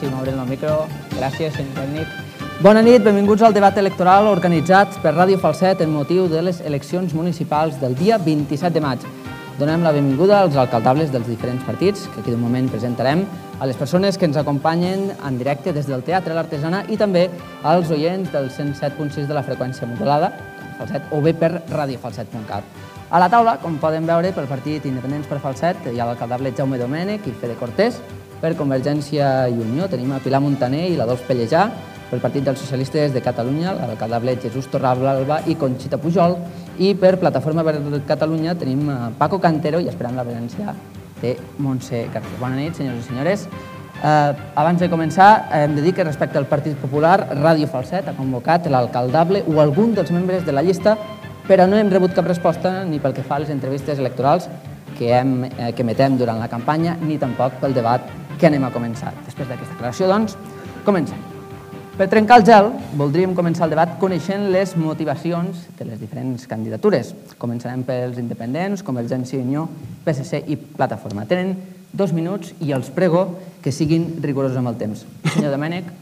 si m'obren el micro. Gràcies, senyor tècnic. Bona nit, benvinguts al debat electoral organitzat per Ràdio Falset en motiu de les eleccions municipals del dia 27 de maig. Donem la benvinguda als alcaldables dels diferents partits, que aquí d'un moment presentarem, a les persones que ens acompanyen en directe des del Teatre l'Artesana i també als oients del 107.6 de la freqüència modulada, Falset, o bé per radiofalset.cat. A la taula, com poden veure, pel partit Independents per Falset hi ha l'alcaldable Jaume Domènech i Fede Cortés. Per Convergència i Unió tenim a Pilar Montaner i l'Adolf Pellejà. Per Partit dels Socialistes de Catalunya, l'alcaldable Jesús Torralba i Conxita Pujol. I per Plataforma per Catalunya tenim Paco Cantero i esperant la presència de Montse García. Bona nit, senyors i senyores. Abans de començar, hem de dir que respecte al Partit Popular, Ràdio Falset ha convocat l'alcaldable o algun dels membres de la llista, però no hem rebut cap resposta ni pel que fa a les entrevistes electorals que emetem durant la campanya, ni tampoc pel debat que anem a començar. Després d'aquesta aclaració, doncs, comencem. Per trencar el gel, voldríem començar el debat coneixent les motivacions de les diferents candidatures. Començarem pels independents, Convergència i Unió, PSC i Plataforma. Tenen 2 minuts i els prego que siguin rigorosos amb el temps. Senyor Domènech.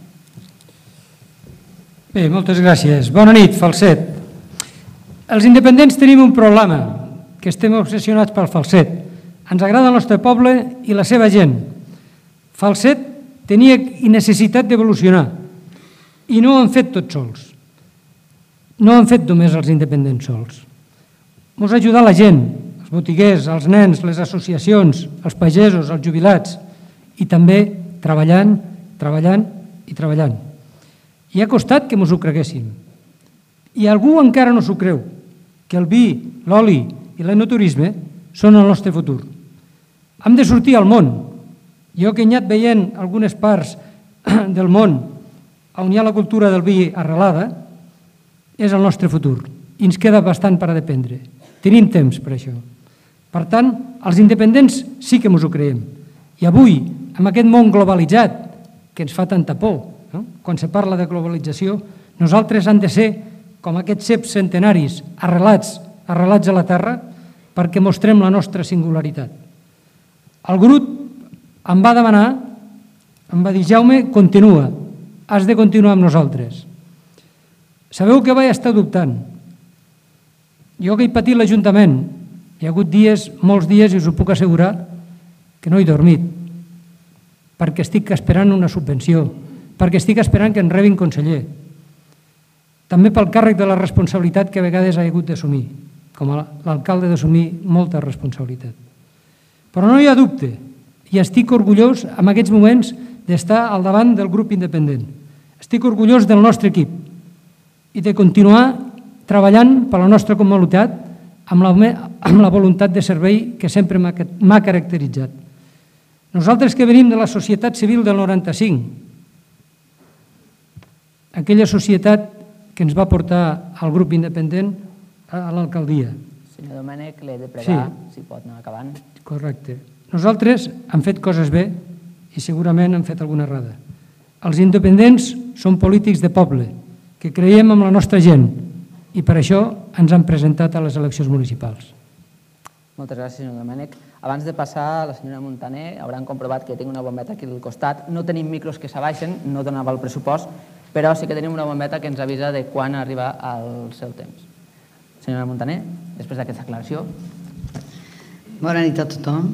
Bé, moltes gràcies. Bona nit, Falset. Els independents tenim un problema, que estem obsessionats pel Falset. Ens agrada el nostre poble i la seva gent. Falset tenia necessitat d'evolucionar i no ho han fet tots sols. No ho han fet només els independents sols. Ens ha ajudat la gent, els botiguers, els nens, les associacions, els pagesos, els jubilats, i també treballant, treballant i treballant. I ha costat que ens ho creguéssim. I algú encara no s'ho creu, que el vi, l'oli i l'enoturisme són el nostre futur. Hem de sortir al món. Jo que he anat veient algunes parts del món on hi ha la cultura del vi arrelada, és el nostre futur. I ens queda bastant per a dependre. Tenim temps per això. Per tant, els independents sí que ens ho creiem. I avui, amb aquest món globalitzat, que ens fa tanta por, quan se parla de globalització, nosaltres han de ser com aquests ceps centenaris arrelats a la terra perquè mostrem la nostra singularitat. El grup em va demanar, em va dir, Jaume, continua, has de continuar amb nosaltres. Sabeu que vaig estar dubtant. Jo que he patit l'Ajuntament, hi ha hagut dies, molts dies, i us ho puc assegurar, que no he dormit, perquè estic esperant una subvenció, perquè estic esperant que em rebin conseller, també pel càrrec de la responsabilitat que a vegades he hagut d'assumir, com a l'alcalde d'assumir molta responsabilitat. Però no hi ha dubte, i estic orgullós en aquests moments d'estar al davant del grup independent. Estic orgullós del nostre equip i de continuar treballant per la nostra comunitat amb la voluntat de servei que sempre m'ha caracteritzat. Nosaltres que venim de la societat civil del 95, aquella societat que ens va portar al grup independent a l'alcaldia. Senyor Domènech, l'he de pregar, si pot anar acabant. Correcte. Nosaltres hem fet coses bé i segurament hem fet alguna errada. Els independents són polítics de poble, que creiem en la nostra gent i per això ens han presentat a les eleccions municipals. Moltes gràcies, senyor Domènech. Abans de passar a la senyora Montaner, hauran comprovat que tinc una bombeta aquí al costat. No tenim micros que s'abaixen, no donava el pressupost, però sí que tenim una bombeta que ens avisa de quan arriba el seu temps. Senyora Montaner, després d'aquesta aclaració. Bona nit a tothom.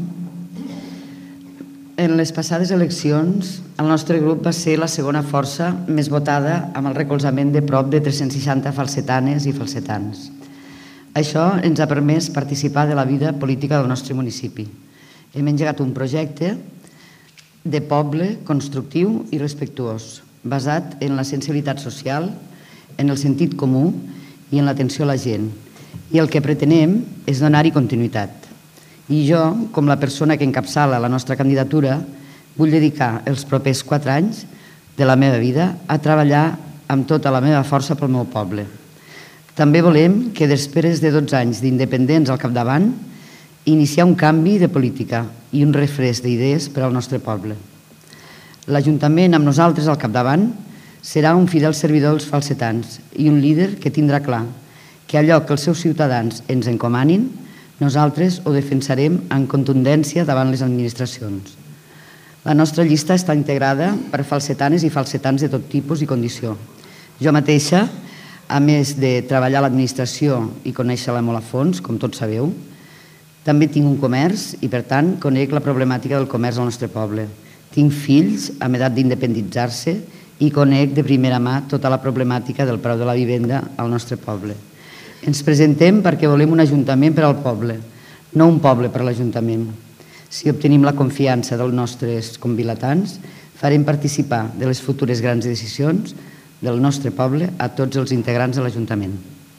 En les passades eleccions, el nostre grup va ser la segona força més votada amb el recolzament de prop de 360 falsetanes i falsetans. Això ens ha permès participar de la vida política del nostre municipi. Hem engegat un projecte de poble constructiu i respectuós, basat en la sensibilitat social, en el sentit comú i en l'atenció a la gent. I el que pretenem és donar-hi continuïtat. I jo, com la persona que encapçala la nostra candidatura, vull dedicar els propers 4 anys de la meva vida a treballar amb tota la meva força pel meu poble. També volem que després de 12 anys d'independents al capdavant, iniciar un canvi de política i un refresc d'idees per al nostre poble. L'Ajuntament amb nosaltres al capdavant serà un fidel servidor dels falsetans i un líder que tindrà clar que allò que els seus ciutadans ens encomanin, nosaltres ho defensarem amb contundència davant les administracions. La nostra llista està integrada per falsetanes i falsetans de tot tipus i condició. Jo mateixa, a més de treballar a l'administració i conèixer-la molt a fons, com tots sabeu, també tinc un comerç i, per tant, conec la problemàtica del comerç al nostre poble. Tinc fills amb edat d'independitzar-se i conec de primera mà tota la problemàtica del preu de la vivenda al nostre poble. Ens presentem perquè volem un ajuntament per al poble, no un poble per l'Ajuntament. Si obtenim la confiança dels nostres convilatans, farem participar de les futures grans decisions del nostre poble a tots els integrants de l'Ajuntament.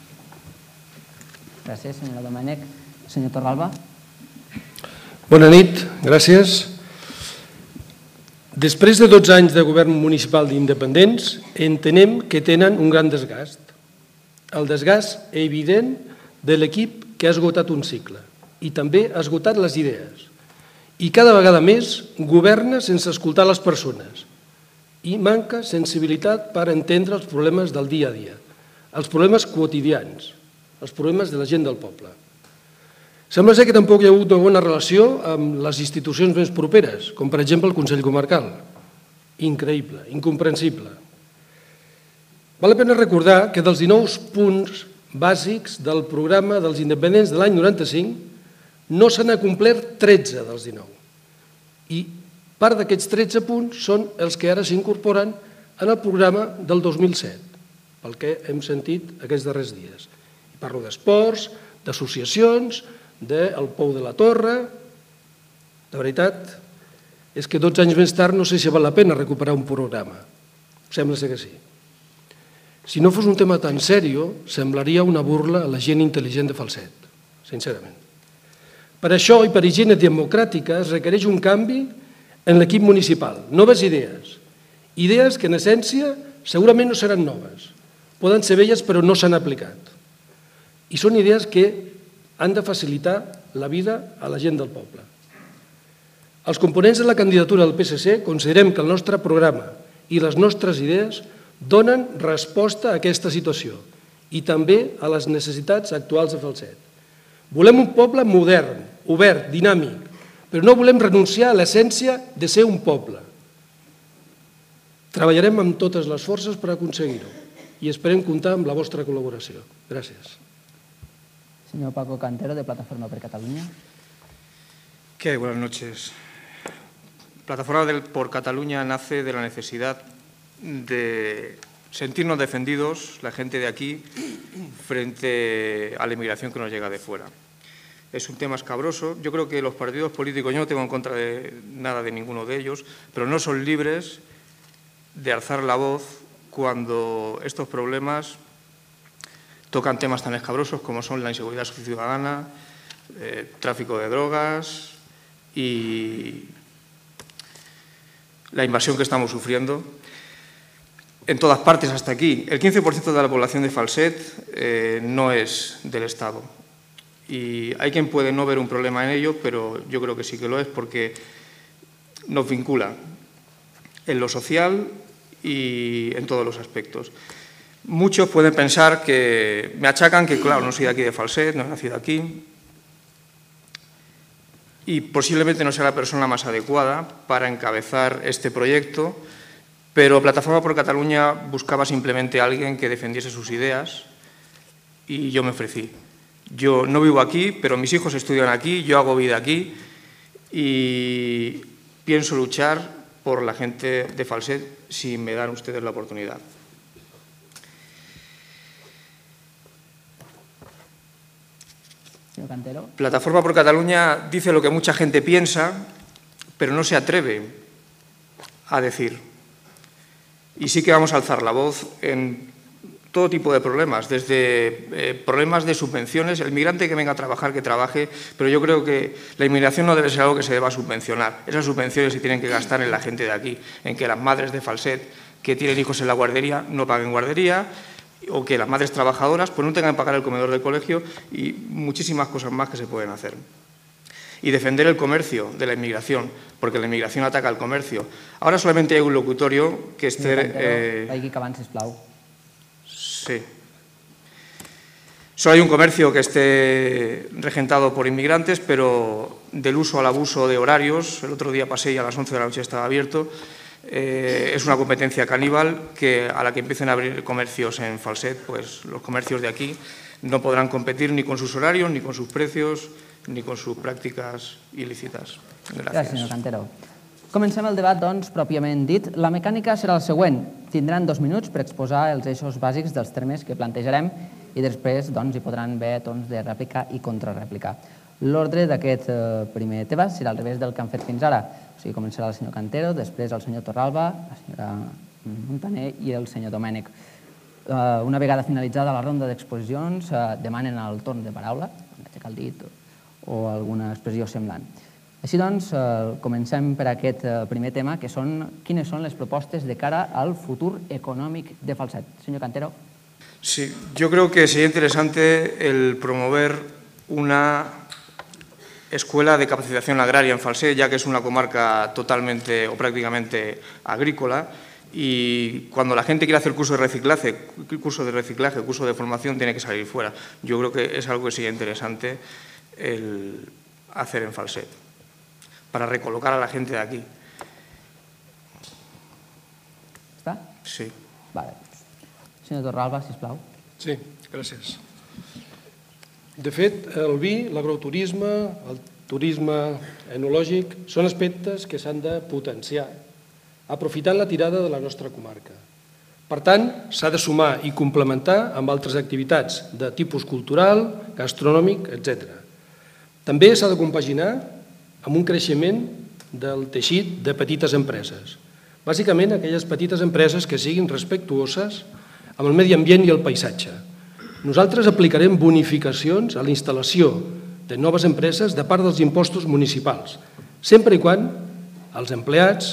Gràcies, senyora Domènech. Senyor Torralba. Bona nit, gràcies. Després de 12 anys de govern municipal d'independents, entenem que tenen un gran desgast. El desgast evident de l'equip que ha esgotat un cicle i també ha esgotat les idees. I cada vegada més governa sense escoltar les persones i manca sensibilitat per entendre els problemes del dia a dia, els problemes quotidians, els problemes de la gent del poble. Sembla ser que tampoc hi ha hagut una bona relació amb les institucions més properes, com per exemple el Consell Comarcal. Increïble, incomprensible. Val la pena recordar que dels 19 punts bàsics del programa dels independents de l'any 95 no se n'ha complert 13 dels 19. I part d'aquests 13 punts són els que ara s'incorporen en el programa del 2007, pel que hem sentit aquests darrers dies. Parlo d'esports, d'associacions, del Pou de la Torre. La veritat és que 12 anys més tard no sé si val la pena recuperar un programa. Sembla ser que sí. Si no fos un tema tan seriós, semblaria una burla a la gent intel·ligent de Falset, sincerament. Per això i per higiene democràtica es requereix un canvi en l'equip municipal, noves idees. Idees que en essència segurament no seran noves, poden ser velles però no s'han aplicat. I són idees que han de facilitar la vida a la gent del poble. Els components de la candidatura del PSC considerem que el nostre programa i les nostres idees donen resposta a aquesta situació i també a les necessitats actuals de Falset. Volem un poble modern, obert, dinàmic, però no volem renunciar a l'essència de ser un poble. Treballarem amb totes les forces per aconseguir-ho i esperem comptar amb la vostra col·laboració. Gràcies. Señor Paco Cantero, de Plataforma por Cataluña. ¿Qué hay? Buenas noches. Plataforma por Cataluña nace de la necesidad de sentirnos defendidos, la gente de aquí, frente a la inmigración que nos llega de fuera. Es un tema escabroso. Yo creo que los partidos políticos, yo no tengo en contra de nada de ninguno de ellos, pero no son libres de alzar la voz cuando estos problemas tocan temas tan escabrosos como son la inseguridad ciudadana, tráfico de drogas y la invasión que estamos sufriendo en todas partes hasta aquí. El 15% de la población de Falset no es del Estado. Y hay quien puede no ver un problema en ello, pero yo creo que sí que lo es porque nos vincula en lo social y en todos los aspectos. Muchos pueden pensar que me achacan que, claro, no soy de aquí de Falset, no he nacido aquí y posiblemente no sea la persona más adecuada para encabezar este proyecto, pero Plataforma por Cataluña buscaba simplemente a alguien que defendiese sus ideas y yo me ofrecí. Yo no vivo aquí, pero mis hijos estudian aquí, yo hago vida aquí y pienso luchar por la gente de Falset si me dan ustedes la oportunidad. Señor Cantero. Plataforma por Cataluña dice lo que mucha gente piensa, pero no se atreve a decir. Y sí que vamos a alzar la voz en todo tipo de problemas, desde problemas de subvenciones, el migrante que venga a trabajar, que trabaje, pero yo creo que la inmigración no debe ser algo que se deba subvencionar. Esas subvenciones se tienen que gastar en la gente de aquí, en que las madres de Falset que tienen hijos en la guardería no paguen guardería, o que las madres trabajadoras pues no tengan que pagar el comedor del colegio y muchísimas cosas más que se pueden hacer. Y defender el comercio de la inmigración, porque la inmigración ataca al comercio. Ahora solamente hay un locutorio que esté... Vagi acabant, sisplau. Sí. Solo hay un comercio que esté regentado por inmigrantes, pero del uso al abuso de horarios, el otro día pasé y a las 11 de la noche estaba abierto, es una competencia caníbal que a la que empiecen a abrir comercios en Falset, pues los comercios de aquí no podrán competir ni con sus horarios, ni con sus precios, ni con sus prácticas ilícitas. Gràcies, senyor Cantero. Comencem el debat, doncs, pròpiament dit. La mecànica serà el següent. Tindran 2 minuts per exposar els eixos bàsics dels termes que plantejarem i després doncs, hi podran haver torns de rèplica i contrarèplica. L'ordre d'aquest primer tema serà al revés del que han fet fins ara. O sigui, començarà el senyor Cantero, després el senyor Torralba, la senyora Montaner i el senyor Domènech. Una vegada finalitzada la ronda d'exposicions, demanen el torn de paraula, aixecar el dit o alguna expressió semblant. Així doncs, comencem per aquest primer tema, que són quines són les propostes de cara al futur econòmic de Falset. Señor Cantero. Sí, yo creo que sería interesante el promover una escuela de capacitación agraria en Falset, ya que es una comarca totalmente o prácticamente agrícola, y cuando la gente quiere hacer curso de reciclaje, curso de formación, tiene que salir fuera. Yo creo que es algo que sería interesante el hacer en Falset, para recolocar a la gente de aquí. Està? Sí. Vale. Senyor Torralba, sisplau. Sí, gràcies. De fet, el vi, l'agroturisme, el turisme enològic són aspectes que s'han de potenciar, aprofitant la tirada de la nostra comarca. Per tant, s'ha de sumar i complementar amb altres activitats de tipus cultural, gastronòmic, etc. També s'ha de compaginar amb un creixement del teixit de petites empreses. Bàsicament, aquelles petites empreses que siguin respectuoses amb el medi ambient i el paisatge. Nosaltres aplicarem bonificacions a la instal·lació de noves empreses de part dels impostos municipals, sempre i quan els empleats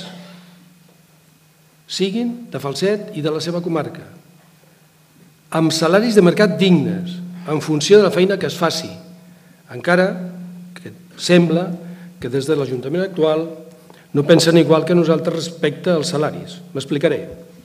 siguin de Falset i de la seva comarca, amb salaris de mercat dignes, en funció de la feina que es faci, encara que sembla que des de l'Ajuntament actual no pensen igual que nosaltres respecte als salaris. M'explicaré.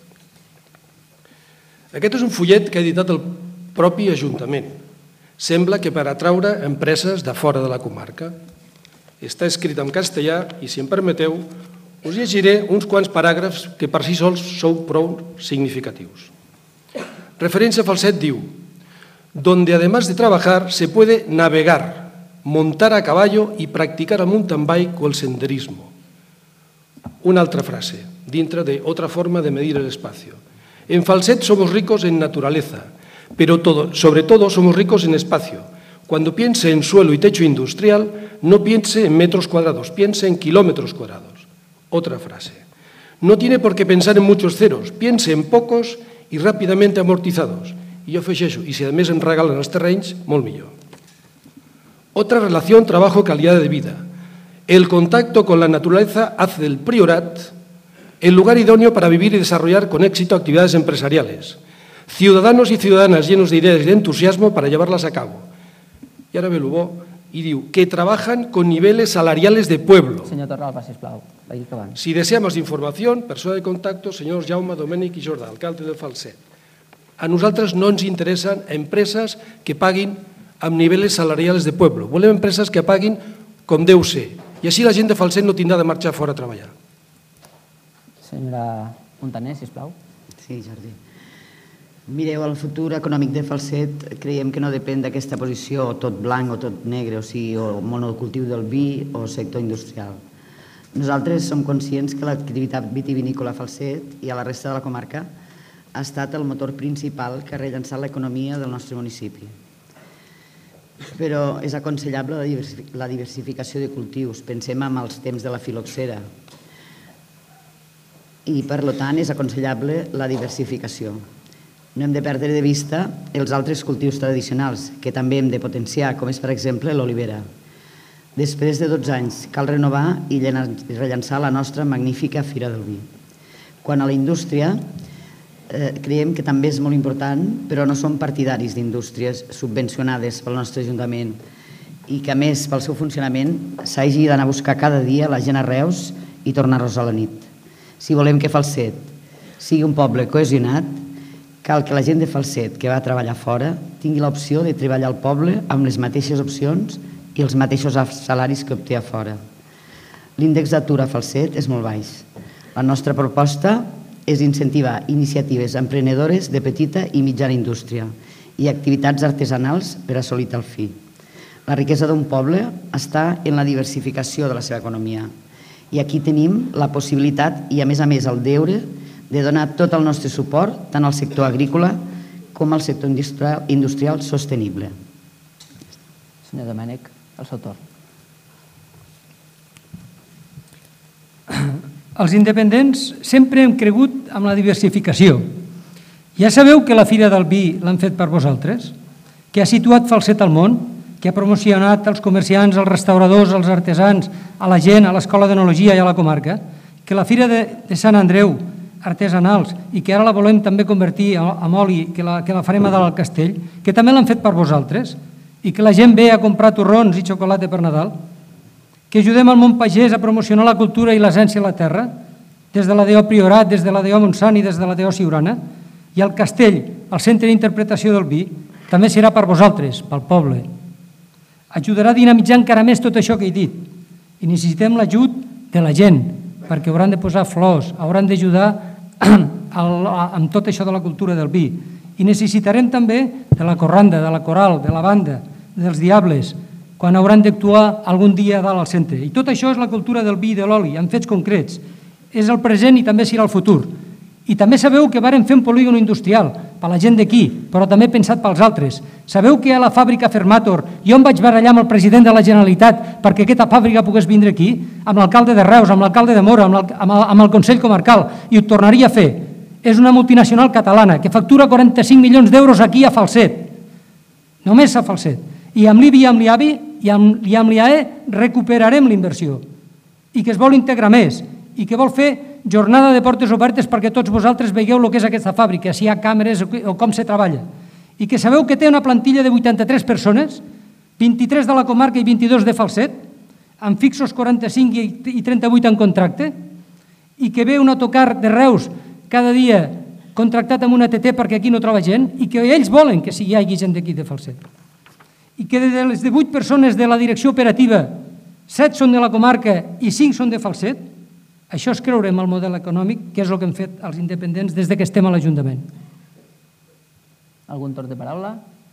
Aquest és un fullet que ha editat el propi Ajuntament. Sembla que per atraure empreses de fora de la comarca. Està escrit en castellà i, si em permeteu, us llegiré uns quants paràgrafs que per si sols sou prou significatius. Referència a Falset diu: donde además de trabajar se puede navegar, montar a caballo y practicar el mountain bike o el senderismo. Una altra frase, dintre de otra forma de medir el espacio. En Falset somos ricos en naturaleza, pero sobre todo somos ricos en espacio. Cuando piense en suelo y techo industrial, no piense en metros cuadrados, piense en kilómetros cuadrados. Otra frase. No tiene por qué pensar en muchos ceros, piense en pocos y rápidamente amortizados. I jo afegeixo, i si a més em regalen els terrenys, molt millor. Otra relación trabajo-calidad de vida. El contacto con la naturaleza hace del Priorat el lugar idóneo para vivir y desarrollar con éxito actividades empresariales. Ciudadanos y ciudadanas llenos de ideas y de entusiasmo para llevarlas a cabo. Y ahora ve lo bo, y diu, que trabajan con niveles salariales de pueblo. Senyor Torralba, sisplau. Si desea más información, persona de contacto, senyors Jaume, Domènech i Jordà, alcalde de Falset. A nosaltres no ens interessen empreses que paguin amb niveles salarials de pueblo. Volem empreses que paguin com deu ser. I així la gent de Falset no tindrà de marxar fora a treballar. Senyora Montaner, sisplau. Sí, Jordi. Mireu, el futur econòmic de Falset creiem que no depèn d'aquesta posició tot blanc o tot negre, o sigui, o monocultiu del vi o sector industrial. Nosaltres som conscients que l'activitat vitivinícola a Falset i a la resta de la comarca ha estat el motor principal que ha rellançat l'economia del nostre municipi. Però és aconsellable la diversificació de cultius. Pensem en els temps de la filoxera. I, per tant, és aconsellable la diversificació. No hem de perdre de vista els altres cultius tradicionals, que també hem de potenciar, com és, per exemple, l'olivera. Després de 12 anys, cal renovar i rellançar la nostra magnífica Fira del Vi. Quant a la indústria, creiem que també és molt important, però no som partidaris d'indústries subvencionades pel nostre Ajuntament i que, a més, pel seu funcionament, s'hagi d'anar a buscar cada dia la gent a Reus i tornar-los a la nit. Si volem que Falset sigui un poble cohesionat, cal que la gent de Falset que va a treballar fora tingui l'opció de treballar al poble amb les mateixes opcions i els mateixos salaris que obté a fora. L'índex d'atur a Falset és molt baix. La nostra proposta és incentivar iniciatives emprenedores de petita i mitjana indústria i activitats artesanals per assolir tal fi. La riquesa d'un poble està en la diversificació de la seva economia i aquí tenim la possibilitat i, a més, el deure de donar tot el nostre suport tant al sector agrícola com al sector industrial sostenible. Senyor Domènech, el seu torn. Els independents sempre hem cregut en la diversificació. Ja sabeu que la Fira del Vi l'han fet per vosaltres, que ha situat Falset al món, que ha promocionat els comerciants, els restauradors, els artesans, a la gent, a l'Escola d'Enologia i a la comarca, que la Fira de Sant Andreu, artesanals, i que ara la volem també convertir en oli, que la farem a dalt al castell, que també l'han fet per vosaltres, i que la gent ve a comprar torrons i xocolata per Nadal, que ajudem al món pagès a promocionar la cultura i l'essència de la terra, des de la D.O. Priorat, des de la D.O. Montsant i des de la D.O. Siurana, i el castell, el centre d'interpretació del vi, també serà per vosaltres, pel poble. Ajudarà a dinamitzar encara més tot això que he dit, i necessitem l'ajut de la gent, perquè hauran de posar flors, hauran d'ajudar amb tot això de la cultura del vi. I necessitarem també de la corranda, de la coral, de la banda, dels diables, quan hauran d'actuar algun dia a dalt al centre. I tot això és la cultura del vi i de l'oli, en fets concrets. És el present i també serà el futur. I també sabeu que vàrem fer un polígon industrial per la gent d'aquí, però també pensat pels altres. Sabeu que a la fàbrica Fermator jo em vaig barallar amb el president de la Generalitat perquè aquesta fàbrica pogués vindre aquí, amb l'alcalde de Reus, amb l'alcalde de Mora, amb el Consell Comarcal, i ho tornaria a fer. És una multinacional catalana que factura 45 milions d'euros aquí a Falset. Només a Falset. I amb l'IBI i amb l'IABI i amb l'IAE recuperarem l'inversió. I que es vol integrar més. I que vol fer jornada de portes obertes perquè tots vosaltres veieu el que és aquesta fàbrica, si hi ha càmeres o com se treballa. I que sabeu que té una plantilla de 83 persones, 23 de la comarca i 22 de Falset, amb fixos 45 i 38 en contracte, i que ve un autocar de Reus cada dia contractat amb una TT perquè aquí no troba gent, i que ells volen que hi hagi gent d'aquí de Falset. I que de les 18 persones de la direcció operativa, 7 són de la comarca i 5 són de Falset. Això és creure en el model econòmic, que és el que hem fet els independents des que estem a l'Ajuntament. Algun torn de paraula?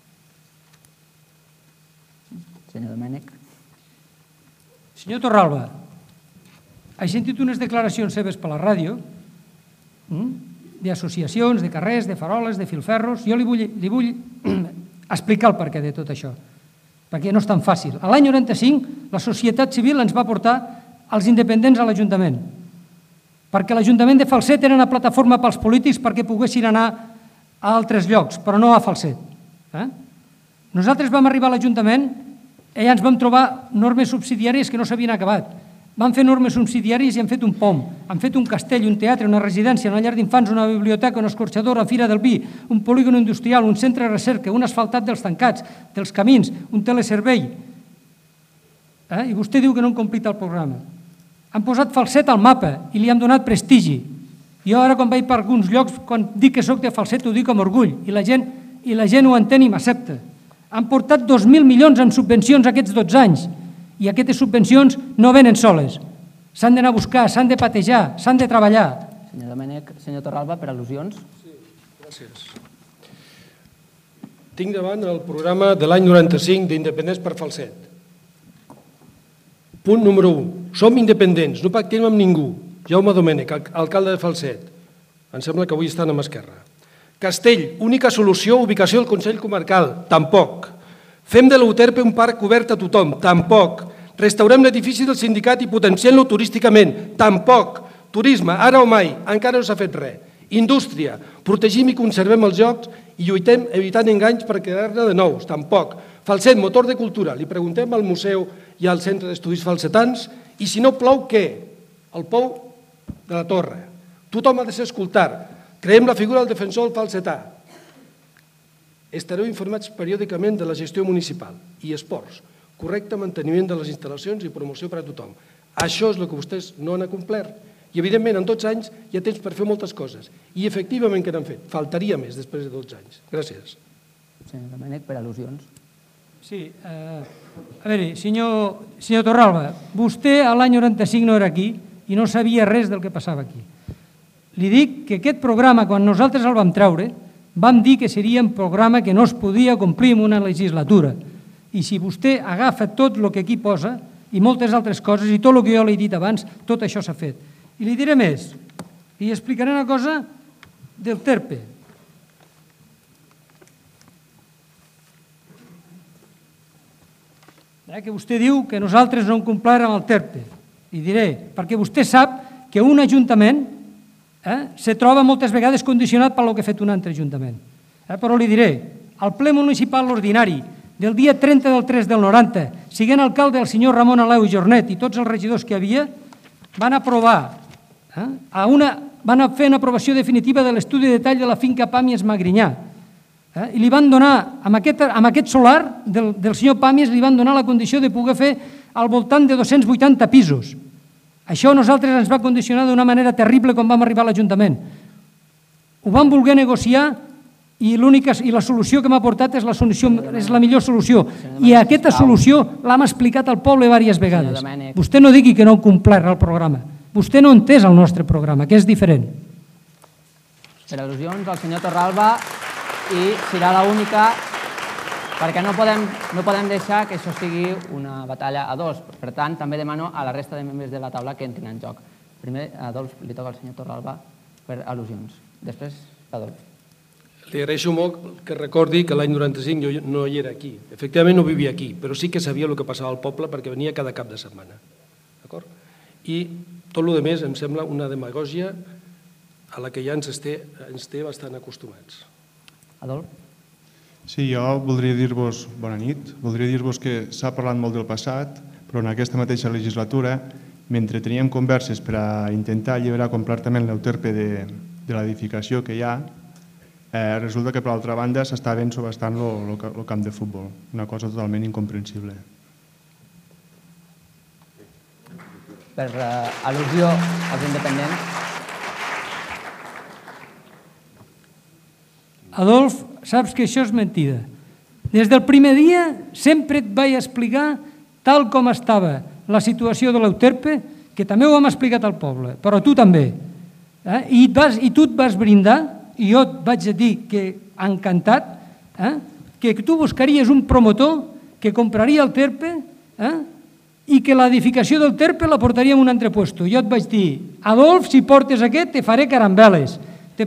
Senyor Domènech. Senyor Torralba, he sentit unes declaracions seves per la ràdio, d'associacions, de carrers, de faroles, de filferros. Jo li vull explicar el perquè de tot això, perquè no és tan fàcil. L'any 95 la societat civil ens va portar els independents a l'Ajuntament, perquè l'Ajuntament de Falset era una plataforma pels polítics perquè poguessin anar a altres llocs, però no a Falset. Nosaltres vam arribar a l'Ajuntament i ja ens vam trobar normes subsidiàries que no s'havien acabat. Vam fer normes subsidiàries i hem fet un POM, hem fet un castell, un teatre, una residència, una llar d'infants, una biblioteca, una escorxadora, una fira del vi, un polígon industrial, un centre de recerca, un asfaltat dels tancats, dels camins, un teleservei. I vostè diu que no han complit el programa. Han posat Falset al mapa i li han donat prestigi. Jo ara quan vaig per alguns llocs, quan dic que soc de Falset ho dic amb orgull i la gent ho entén i m'accepta. Han portat 2.000 milions en subvencions aquests 12 anys i aquestes subvencions no venen soles. S'han d'anar a buscar, s'han de patejar, s'han de treballar. Senyor Domènech, senyor Torralba, per al·lusions. Sí, gràcies. Tinc davant el programa de l'any 95 d'Independents per Falset. Punt número 1. Som independents, no pactem amb ningú. Jaume Domènech, alcalde de Falset. Em sembla que avui estan amb Esquerra. Castell, única solució, ubicació del Consell Comarcal. Tampoc. Fem de l'UTERP un parc obert a tothom. Tampoc. Restaurem l'edifici del sindicat i potenciem-lo turísticament. Tampoc. Turisme, ara o mai, encara no s'ha fet res. Indústria, protegim i conservem els llocs i lluitem evitant enganys per crear-ne de nous. Tampoc. Falset, motor de cultura. Li preguntem al museu i al centre d'estudis falsetans i si no plou, què? El pou de la torre. Tothom ha de ser escoltat. Creem la figura del defensor del falsetà. Estareu informats periòdicament de la gestió municipal i esports. Correcte manteniment de les instal·lacions i promoció per a tothom. Això és el que vostès no han acomplert I, evidentment, en 12 anys hi ha temps per fer moltes coses. I, efectivament, que n'han fet. Faltaria més després de 12 anys. Gràcies. Senyor Domènech, per al·lusions. Sí, a veure, senyor Torralba, vostè l'any 95 no era aquí i no sabia res del que passava aquí. Li dic que aquest programa, quan nosaltres el vam treure, vam dir que seria un programa que no es podia complir en una legislatura. I si vostè agafa tot el que aquí posa i moltes altres coses i tot el que jo li he dit abans, tot això s'ha fet. I li diré més, li explicaré una cosa del TERPE. Que vostè diu que nosaltres no hem complert amb el TERPE. Li diré, perquè vostè sap que un ajuntament se troba moltes vegades condicionat pel que ha fet un altre ajuntament. Però li diré, al ple municipal ordinari del dia 30 del 3 del 90, siguent alcalde el senyor Ramon Aleu i Jornet i tots els regidors que hi havia, van aprovar, van fer una aprovació definitiva de l'estudi de detall de la finca Pàmies Magrinyà. I li van donar, amb aquest solar del senyor Pàmies, li van donar la condició de poder fer al voltant de 280 pisos. Això a nosaltres ens va condicionar d'una manera terrible quan vam arribar a l'Ajuntament. Ho vam voler negociar i la solució que m'ha portat és la millor solució. I aquesta solució l'hem explicat al poble diverses vegades. Vostè no digui que no ha complert el programa. Vostè no ha entès el nostre programa, que és diferent. Per al·lusions, el senyor Torralba, i serà l'única, perquè no podem deixar que això sigui una batalla a dos. Per tant, també demano a la resta de membres de la taula que entrin en joc. Primer, Adolf, li toca al senyor Torralba per al·lusions. Després, Adolf. Li agraeixo molt que recordi que l'any 95 jo no hi era aquí. Efectivament no vivia aquí, però sí que sabia el que passava al poble perquè venia cada cap de setmana. D'acord? I tot el més em sembla una demagògia a la que ja ens té bastant acostumats. Adolf? Sí, jo voldria dir-vos bona nit. Voldria dir-vos que s'ha parlat molt del passat, però en aquesta mateixa legislatura, mentre teníem converses per a intentar alliberar completament l'euterpe de l'edificació que hi ha, resulta que per altra banda s'estaven subhastant el camp de futbol, una cosa totalment incomprensible. Per al·lusió als independents. Adolf, saps que això és mentida. Des del primer dia sempre et vaig explicar tal com estava la situació de l'euterpe, que també ho hem explicat al poble, però tu també. I tu et vas brindar, i jo et vaig dir que encantat, que tu buscaries un promotor que compraria el terpe i que l'edificació del terpe la portaria en un altre lloc. Jo et vaig dir, Adolf, si portes aquest te faré carambeles.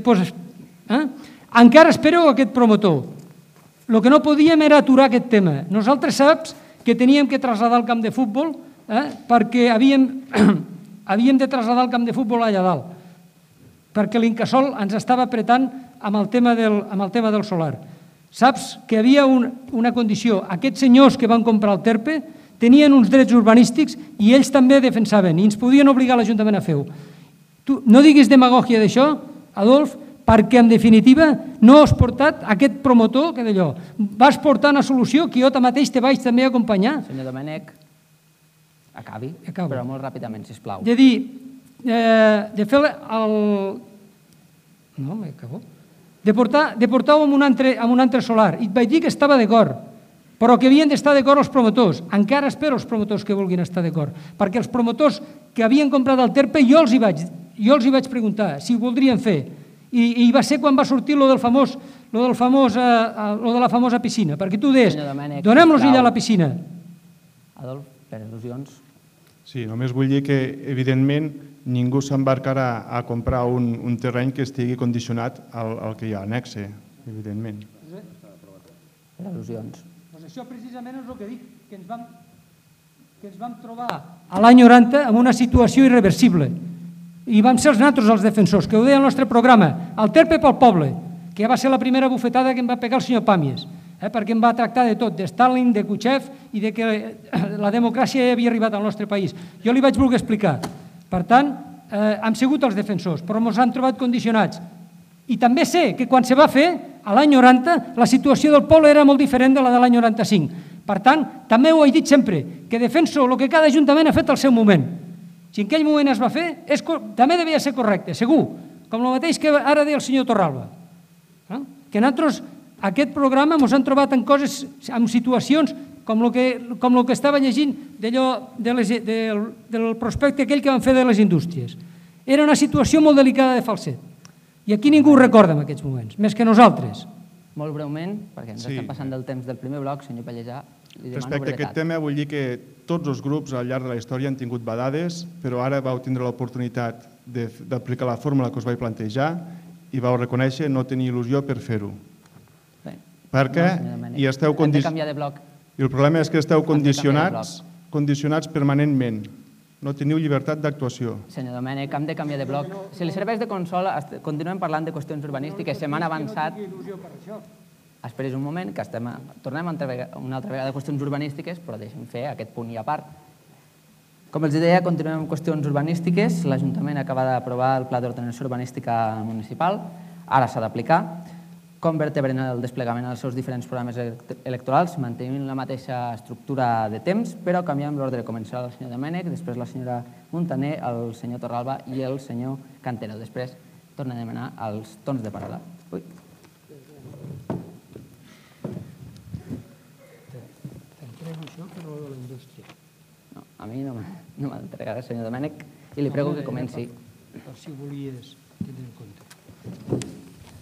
Encara espero aquest promotor. El que no podíem era aturar aquest tema. Nosaltres saps que teníem que traslladar el camp de futbol perquè havíem de traslladar el camp de futbol allà dalt, perquè l'Incasòl ens estava apretant amb el tema del solar. Saps que hi havia una condició. Aquests senyors que van comprar el terpe tenien uns drets urbanístics i ells també defensaven i ens podien obligar a l'Ajuntament a fer-ho. No diguis demagògia d'això, Adolf, perquè en definitiva no has portat aquest promotor que d'allò. Vas portar una solució que jo mateix te vaig també acompanyar. Senyor Domènech, acabi, però molt ràpidament, sisplau. De dir, de fer el... No, m'acabo. De portar-ho en un altre solar. I et vaig dir que estava d'acord, però que havien d'estar d'acord els promotors. Encara espero els promotors que vulguin estar d'acord, perquè els promotors que havien comprat el terpe jo els hi vaig preguntar si ho voldrien fer. I va ser quan va sortir lo de la famosa piscina, perquè tu deies, donem-los allà a la piscina. Adolf, per al·lusions. Sí, només vull dir que, evidentment, ningú s'embarcarà a comprar un terreny que estigui condicionat al que hi ha annexe, evidentment. Per al·lusions. Això precisament és el que dic, que ens vam trobar a l'any 90 en una situació irreversible. I vam ser els nosaltres els defensors, que ho deia el nostre programa, el terpe pel poble, que ja va ser la primera bufetada que em va pegar el senyor Pàmies, perquè em va tractar de tot, de Stalin, de Khrushchev i de que la democràcia ja havia arribat al nostre país. Jo li vaig voler explicar. Per tant, hem sigut els defensors, però ens han trobat condicionats. I també sé que quan se va fer, a l'any 90, la situació del poble era molt diferent de la de l'any 95. Per tant, també ho he dit sempre, que defenso el que cada ajuntament ha fet al seu moment. Si en aquell moment es va fer, també devia ser correcte, segur, com el mateix que ara deia el senyor Torralba. Que nosaltres, aquest programa, ens han trobat en coses, en situacions com el que estava llegint del prospecte aquell que van fer de les indústries. Era una situació molt delicada de Falset. I aquí ningú ho recorda en aquests moments, més que nosaltres. Molt breument, perquè ens estem passant del temps del primer bloc, senyor Pallejà, li demano brevetat. Respecte a aquest tema, vull dir que tots els grups al llarg de la història han tingut vedades, però ara vau tindre l'oportunitat d'aplicar la fórmula que us vaig plantejar i vau reconèixer no tenir il·lusió per fer-ho. Perquè hi esteu condicionats. I el problema és que esteu condicionats permanentment. No teniu llibertat d'actuació. Senyor Domènech, hem de canviar de bloc. Si li serveix de consola, continuem parlant de qüestions urbanístiques. Se m'han avançat. Esperis un moment, que tornem una altra vegada a qüestions urbanístiques, però deixem fer aquest punt i a part. Com els deia, continuem amb qüestions urbanístiques. L'Ajuntament acaba d'aprovar el Pla d'Ordenació Urbanística Municipal. Ara s'ha d'aplicar. Com vertebren el desplegament dels seus diferents programes electorals, mantenint la mateixa estructura de temps, però canviem l'ordre. Començarà el senyor Domènech, després la senyora Montaner, el senyor Torralba i el senyor Cantero. Després torna a demanar els torns de paraula. No, a mi no m'ha d'entregar el senyor Domènech i li prego que comenci. Per si ho volies tenir en compte.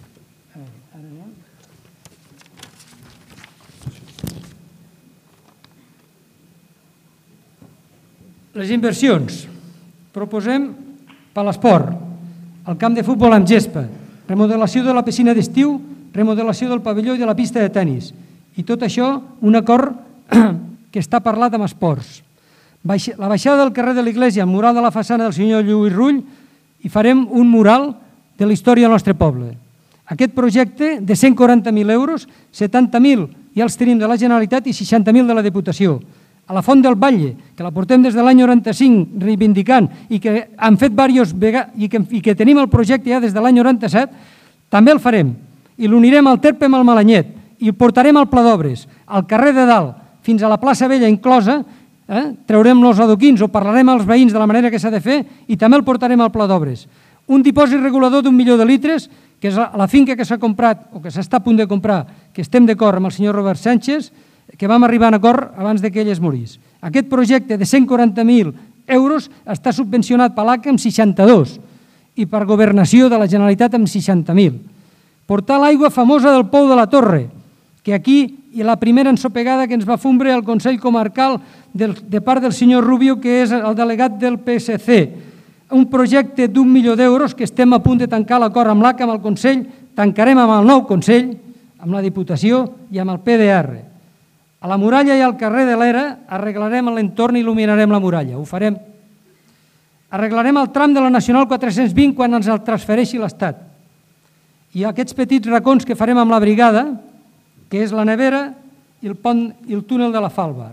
Les inversions. Proposem per l'esport, el camp de futbol amb gespa, remodelació de la piscina d'estiu, remodelació del pavelló i de la pista de tenis. I tot això, un acord que està parlat amb esports. La baixada del carrer de l'Iglésia, el mural de la façana del senyor Lluís Rull, i farem un mural de la història del nostre poble. Aquest projecte de 140.000 euros, 70.000 ja els tenim de la Generalitat i 60.000 de la Diputació. A la Font del Batlle, que la portem des de l'any 95 reivindicant i que han fet diverses vegades i que tenim el projecte ja des de l'any 97, també el farem. I l'unirem al Terpe amb el Malanyet i el portarem al Pla d'Obres, al carrer de Dalt, fins a la plaça Vella inclosa, traurem els adoquins o parlarem als veïns de la manera que s'ha de fer i també el portarem al Pla d'Obres. Un dipòsit regulador d'1 milió de litres, que és la finca que s'ha comprat o que s'està a punt de comprar, que estem d'acord amb el senyor Robert Sánchez, que vam arribar a un acord abans que ell es morís. Aquest projecte de 140.000 euros està subvencionat per l'ACA amb 62 i per Governació de la Generalitat amb 60.000. Portar l'aigua famosa del Pou de la Torre, que aquí hi ha la primera ensopegada que ens va fumbre al Consell Comarcal de part del senyor Rubio, que és el delegat del PSC. Un projecte d'1 milió d'euros que estem a punt de tancar l'acord amb l'ACA, amb el Consell, tancarem amb el nou Consell, amb la Diputació i amb el PDR. A la muralla i al carrer de l'Era arreglarem l'entorn i il·luminarem la muralla, ho farem. Arreglarem el tram de la Nacional 420 quan ens el transfereixi l'Estat. I aquests petits racons que farem amb la brigada, que és la nevera i el pont i el túnel de la Falbar.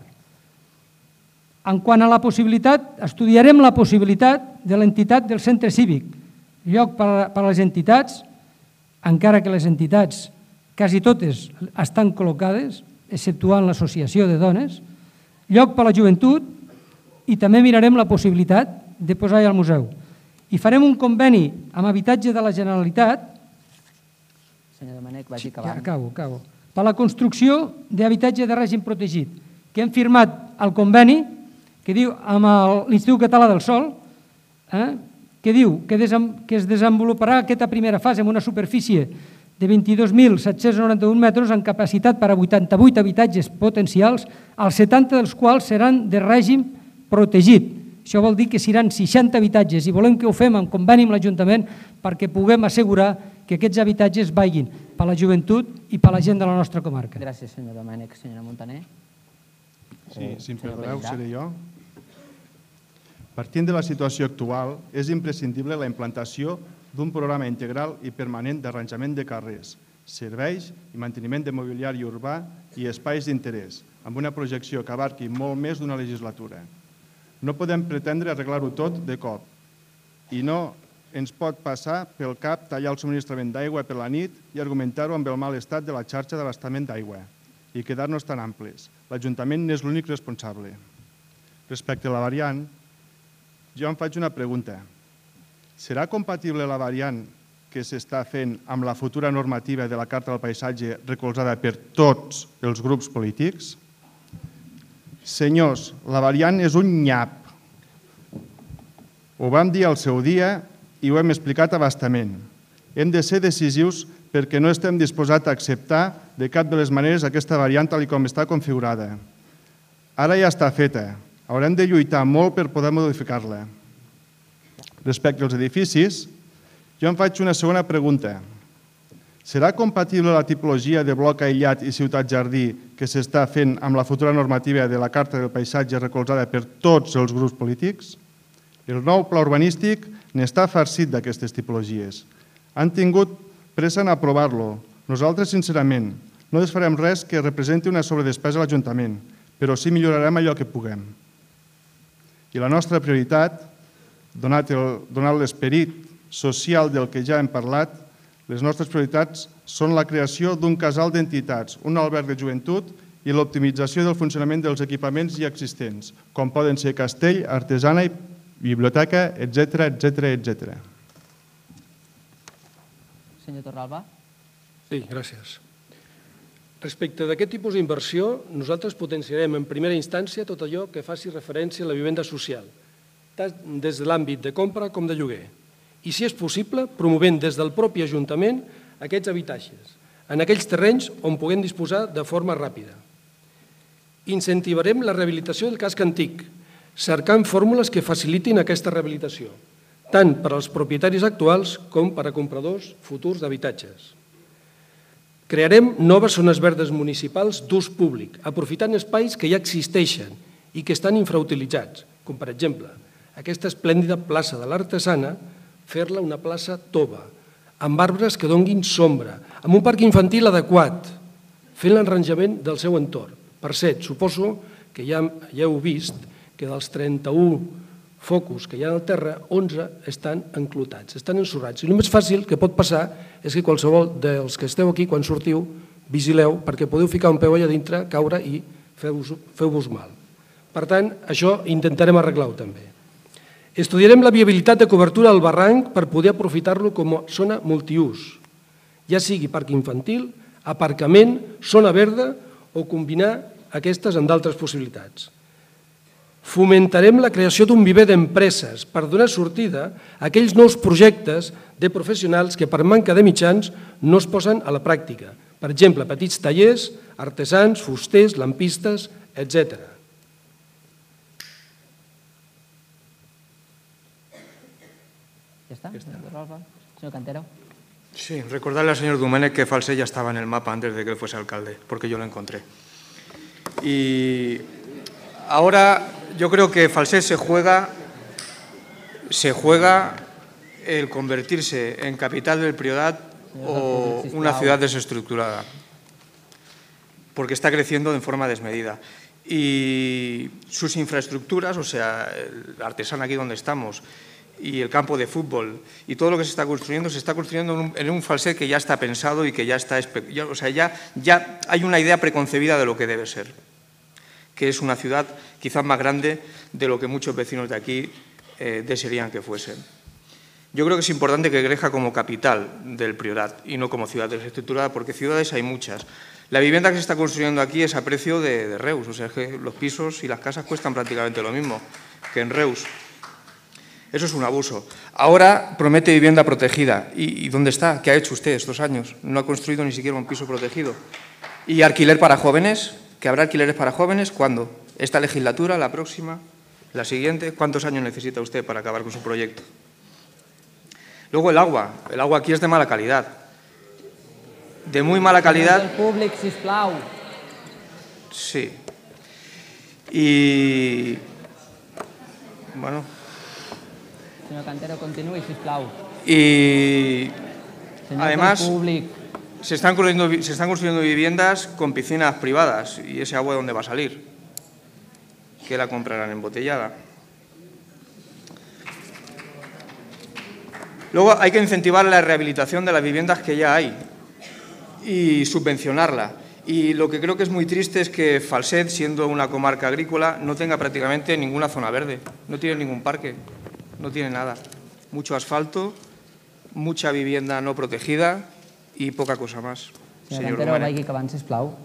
En quant a la possibilitat, estudiarem la possibilitat de l'entitat del centre cívic, lloc per a les entitats, encara que les entitats quasi totes estan col·locades, exceptuant l'associació de dones, lloc per a la joventut i també mirarem la possibilitat de posar-hi al museu. I farem un conveni amb habitatge de la Generalitat. Senyor Domènech, vagi acabant. Acabo. Per la construcció d'habitatge de règim protegit, que hem firmat el conveni que diu amb l'Institut Català del Sòl, que diu que es desenvoluparà aquesta primera fase amb una superfície de 22.791 metres amb capacitat per a 88 habitatges potencials, els 70 dels quals seran de règim protegit. Això vol dir que seran 60 habitatges i volem que ho fem en conveni amb l'Ajuntament perquè puguem assegurar que aquests habitatges vagin per a la joventut i per a la gent de la nostra comarca. Gràcies, senyor Domènech. Senyora Montaner? Sí, si em perdoneu, seré jo. Partint de la situació actual, és imprescindible la implantació d'un programa integral i permanent d'arranjament de carrers, serveis i manteniment de mobiliari urbà i espais d'interès, amb una projecció que abarqui molt més d'una legislatura. No podem pretendre arreglar-ho tot de cop i no ens pot passar pel cap tallar el subministrament d'aigua per la nit i argumentar-ho amb el mal estat de la xarxa d'abastament d'aigua i quedar-nos tan amples. L'Ajuntament n'és l'únic responsable. Respecte a la variant, Jo em faig una pregunta. Serà compatible la variant que s'està fent amb la futura normativa de la Carta del Paisatge recolzada per tots els grups polítics? Senyors, la variant és un nyap. Ho vam dir al seu dia i ho hem explicat a bastament. Hem de ser decisius perquè no estem disposats a acceptar de cap de les maneres aquesta variant tal com està configurada. Ara ja està feta. Haurem de lluitar molt per poder modificar-la. Respecte als edificis, jo em faig una segona pregunta. Serà compatible la tipologia de bloc aïllat i ciutat-jardí que s'està fent amb la futura normativa de la Carta del Paisatge recolzada per tots els grups polítics? El nou pla urbanístic n'està farcit d'aquestes tipologies. Han tingut pressa en aprovar-lo. Nosaltres, sincerament, no desfarem res que representi una sobredespesa a l'Ajuntament, però sí millorarem allò que puguem. I la nostra prioritat, donat l'esperit social del que ja hem parlat, les nostres prioritats són la creació d'un casal d'entitats, un alberg de joventut i l'optimització del funcionament dels equipaments ja existents, com poden ser castell, artesana i biblioteca, etc. etc. Senyor Torralba. Sí, gràcies. Respecte d'aquest tipus d'inversió, nosaltres potenciarem en primera instància tot allò que faci referència a la vivenda social, tant des de l'àmbit de compra com de lloguer. I, si és possible, promovent des del propi Ajuntament aquests habitatges, en aquells terrenys on puguem disposar de forma ràpida. Incentivarem la rehabilitació del casc antic, cercant fórmules que facilitin aquesta rehabilitació, tant per als propietaris actuals com per a compradors futurs d'habitatges. Crearem noves zones verdes municipals d'ús públic, aprofitant espais que ja existeixen i que estan infrautilitzats, com per exemple aquesta esplèndida plaça de l'Artesana, fer-la una plaça tova, amb arbres que donguin sombra, amb un parc infantil adequat, fent l'arranjament del seu entorn. Per cert, suposo que ja heu vist que dels 31 focus que hi ha al terra, 11 estan enclotats, estan ensorrats. I el més fàcil que pot passar és que qualsevol dels que esteu aquí, quan sortiu, vigileu, perquè podeu ficar un peu allà dintre, caure i feu-vos mal. Per tant, això intentarem arreglar-ho també. Estudiarem la viabilitat de cobertura al barranc per poder aprofitar-lo com a zona multiús, ja sigui parc infantil, aparcament, zona verda o combinar aquestes amb d'altres possibilitats. Fomentarem la creació d'un viver d'empreses per donar sortida a aquells nous projectes de professionals que per manca de mitjans no es posen a la pràctica. Per exemple, petits tallers, artesans, fusters, lampistes, etc. ¿Ya está? Señor Cantero. Sí, recordarle al señor Domènech que Falset ya estaba en el mapa antes de que él fuese alcalde, porque yo lo encontré. Y ahora yo creo que Falset se juega el convertirse en capital del Priorat o una ciudad desestructurada, porque está creciendo de forma desmedida. Y sus infraestructuras, o sea, la Artesana aquí donde estamos, y el campo de fútbol, y todo lo que se está construyendo en un Falset que ya está pensado y que ya está, o sea, ya hay una idea preconcebida de lo que debe ser, que es una ciudad quizás más grande de lo que muchos vecinos de aquí desearían que fuesen. Yo creo que es importante que Gréja como capital del Priorat y no como ciudad desestructurada, porque ciudades hay muchas. La vivienda que se está construyendo aquí es a precio de Reus, o sea, es que los pisos y las casas cuestan prácticamente lo mismo que en Reus. Eso es un abuso. Ahora promete vivienda protegida. ¿Y dónde está? ¿Qué ha hecho usted estos años? No ha construido ni siquiera un piso protegido. ¿Y alquiler para jóvenes? ¿Que habrá alquileres para jóvenes? ¿Cuándo? ¿Esta legislatura? ¿La próxima? ¿La siguiente? ¿Cuántos años necesita usted para acabar con su proyecto? Luego el agua. El agua aquí es de mala calidad. De muy mala calidad. El públic, sisplau. Sí. Y bueno. Señor Cantero, continúe, sisplau. Y además públic. se están construyendo viviendas con piscinas privadas. ¿Y ese agua dónde va a salir? ¿Que la comprarán embotellada? Luego hay que incentivar la rehabilitación de las viviendas que ya hay y subvencionarla. Y lo que creo que es muy triste es que Falset, siendo una comarca agrícola, no tenga prácticamente ninguna zona verde, no tiene ningún parque. no tiene nada. Mucho asfalto, mucha vivienda no protegida y poca cosa más. Senyor Cantero, vagi acabant, sisplau.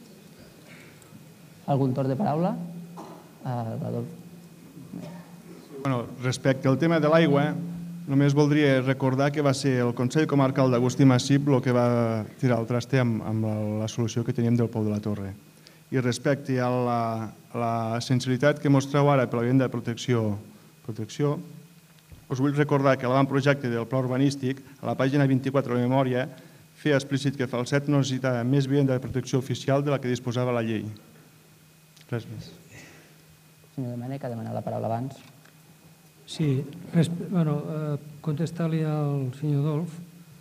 Algun torn de paraula? Adolf. Bueno, respecte al tema de l'aigua, només voldria recordar que va ser el Consell Comarcal d'Agustí Massip el que va tirar el traste amb la solució que teníem del Pou de la Torre. I respecte a la sensibilitat que mostreu ara per la vivenda de protecció, us vull recordar que a l'avantprojecte del pla urbanístic, a la pàgina 24 de la memòria, feia explícit que Falset no necessitava més vivenda de protecció oficial de la que disposava la llei. Res més. Senyor Domènech, ha demanat la paraula abans. Sí, contestar-li al senyor Adolf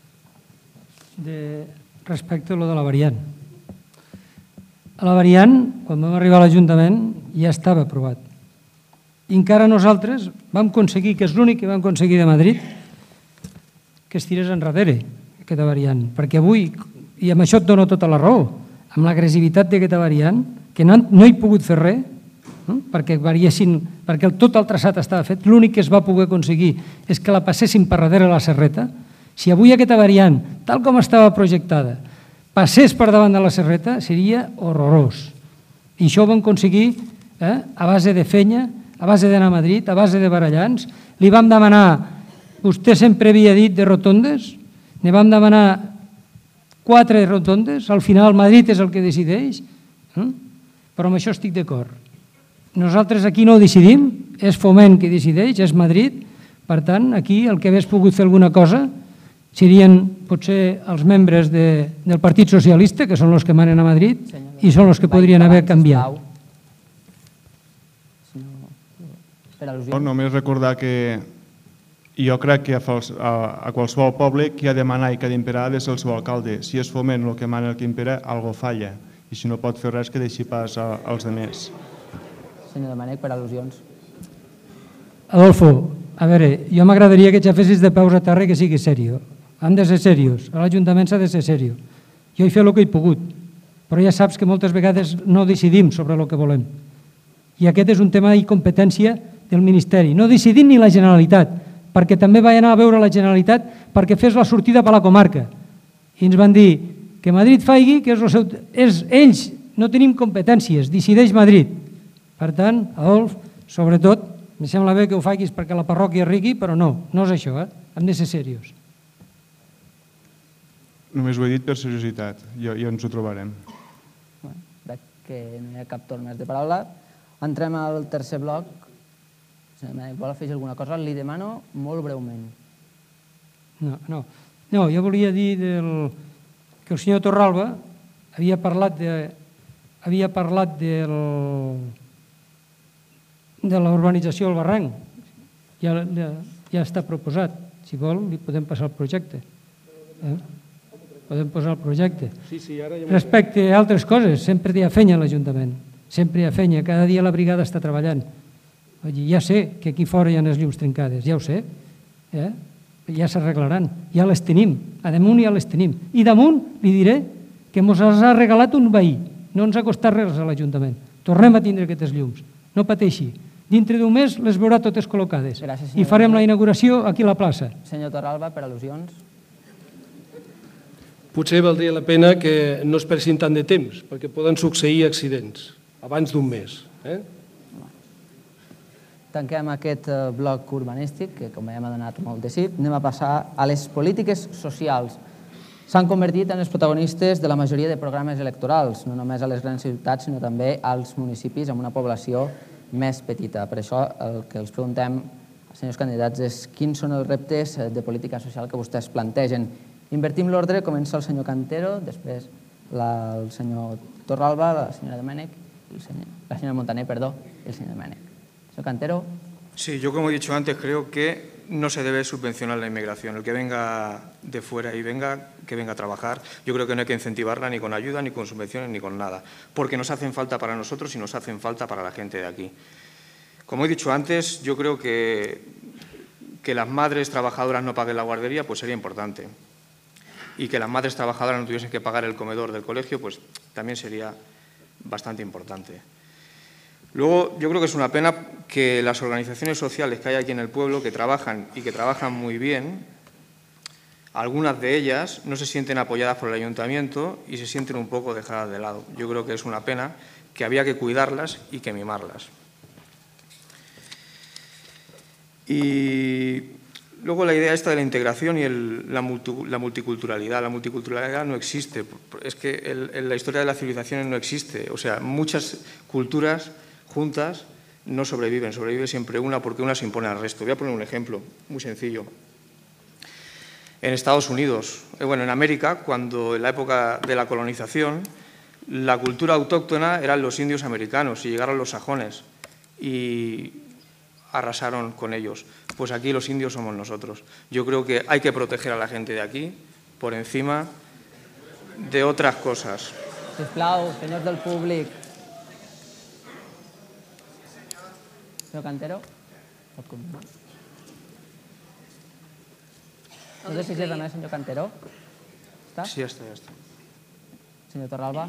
respecte a lo de la variant. A la variant, quan vam arribar a l'Ajuntament, ja estava aprovat. I encara nosaltres vam aconseguir, que és l'únic que vam aconseguir de Madrid, que es tirés enrere aquesta variant. Perquè avui, i amb això et dono tota la raó, amb l'agressivitat d'aquesta variant, que no he pogut fer res, perquè tot el traçat estava fet, l'únic que es va poder aconseguir és que la passessin per darrere la serreta. Si avui aquesta variant, tal com estava projectada, passés per davant de la serreta, seria horrorós. I això ho vam aconseguir a base de fenya, a base d'anar a Madrid, a base de barallants. Li vam demanar, vostè sempre havia dit de rotondes, ne vam demanar 4 rotondes, al final Madrid és el que decideix, però amb això estic d'acord. Nosaltres aquí no decidim, és Foment que decideix, és Madrid, per tant, aquí el que hagués pogut fer alguna cosa serien potser els membres del Partit Socialista, que són els que manen a Madrid, i són els que podrien haver canviat. Només recordar que jo crec que a qualsevol poble qui ha de manar i qui ha d'imperar ha de ser el seu alcalde. Si és Foment el que mana el que impera, algo falla. I si no pot fer res, que deixi pas als altres. Senyor Domènech, per al·lusions. Adolfo, a veure, jo m'agradaria que ja fessis de peus a terra i que siguis seriós. Han de ser seriós. A l'Ajuntament s'ha de ser seriós. Jo he fet el que he pogut, però ja saps que moltes vegades no decidim sobre el que volem. I aquest és un tema d'incompetència del Ministeri. No decidim ni la Generalitat, perquè també vaig anar a veure la Generalitat perquè fes la sortida per la comarca. I ens van dir que Madrid faigui, que és ells no tenim competències, decideix Madrid. Per tant, Adolf, sobretot, em sembla bé que ho facis perquè la parròquia és riqui, però no és això, hem de ser seriós. Només ho he dit per seriositat, ja ens ho trobarem. Veig que no hi ha cap torn més de paraula. Entrem al tercer bloc. Vol afegir alguna cosa? Li demano molt breument. No, jo volia dir que el senyor Torralba havia parlat de la urbanització del barranc. Ja està proposat. Si vol, li podem passar el projecte. Podem posar el projecte. Respecte a altres coses, sempre hi ha fenya a l'Ajuntament. Sempre hi ha fenya. Cada dia la brigada està treballant. Ja sé que aquí fora hi ha les llums trencades, ja ho sé. Ja s'arreglaran. Ja les tenim. A damunt ja les tenim. I damunt li diré que ens ha regalat un veí. No ens ha costat res a l'Ajuntament. Tornem a tindre aquestes llums. No pateixi. Dintre d'un mes les veurà totes col·locades. I farem la inauguració aquí a la plaça. Senyor Torralba, per al·lusions. Potser valdria la pena que no es pressin tant de temps, perquè poden succeir accidents abans d'un mes. Tanquem aquest bloc urbanístic, que com veiem ha donat molt de sí. Anem a passar a les polítiques socials. S'han convertit en els protagonistes de la majoria de programes electorals, no només a les grans ciutats, sinó també als municipis amb una població més petita. Per això el que els preguntem, senyors candidats, és quins són els reptes de política social que vostès plantegen. Invertim l'ordre, comença el senyor Cantero, després el senyor Torralba, la senyora Domènech, la senyora Montaner, perdó, y el señor Domènech. Señor Cantero. Sí, yo como he dicho antes creo que no se debe subvencionar la inmigración. El que venga de fuera y que venga a trabajar, yo creo que no hay que incentivarla ni con ayuda, ni con subvenciones, ni con nada, porque nos hacen falta para nosotros y nos hacen falta para la gente de aquí. Como he dicho antes, yo creo que las madres trabajadoras no paguen la guardería, pues sería importante. Y que las madres trabajadoras no tuviesen que pagar el comedor del colegio, pues también sería bastante importante. Luego, yo creo que es una pena que las organizaciones sociales que hay aquí en el pueblo, que trabajan y que trabajan muy bien, algunas de ellas no se sienten apoyadas por el ayuntamiento y se sienten un poco dejadas de lado. Yo creo que es una pena, que había que cuidarlas y que mimarlas. Y luego la idea esta de la integración y la multiculturalidad. La multiculturalidad no existe. Es que en la historia de las civilizaciones no existe. O sea, muchas culturas juntas no sobreviven. Sobrevive siempre una porque una se impone al resto. Voy a poner un ejemplo muy sencillo. En Estados Unidos, en América, cuando en la época de la colonización, la cultura autóctona eran los indios americanos y llegaron los sajones y arrasaron con ellos. Pues aquí los indios somos nosotros. Yo creo que hay que proteger a la gente de aquí por encima de otras cosas. Sisplau, senyors del públic. Senyor Cantero, pot continuar. No sé si és res, senyor Cantero. Està? Sí, ja està. Senyor Torralba.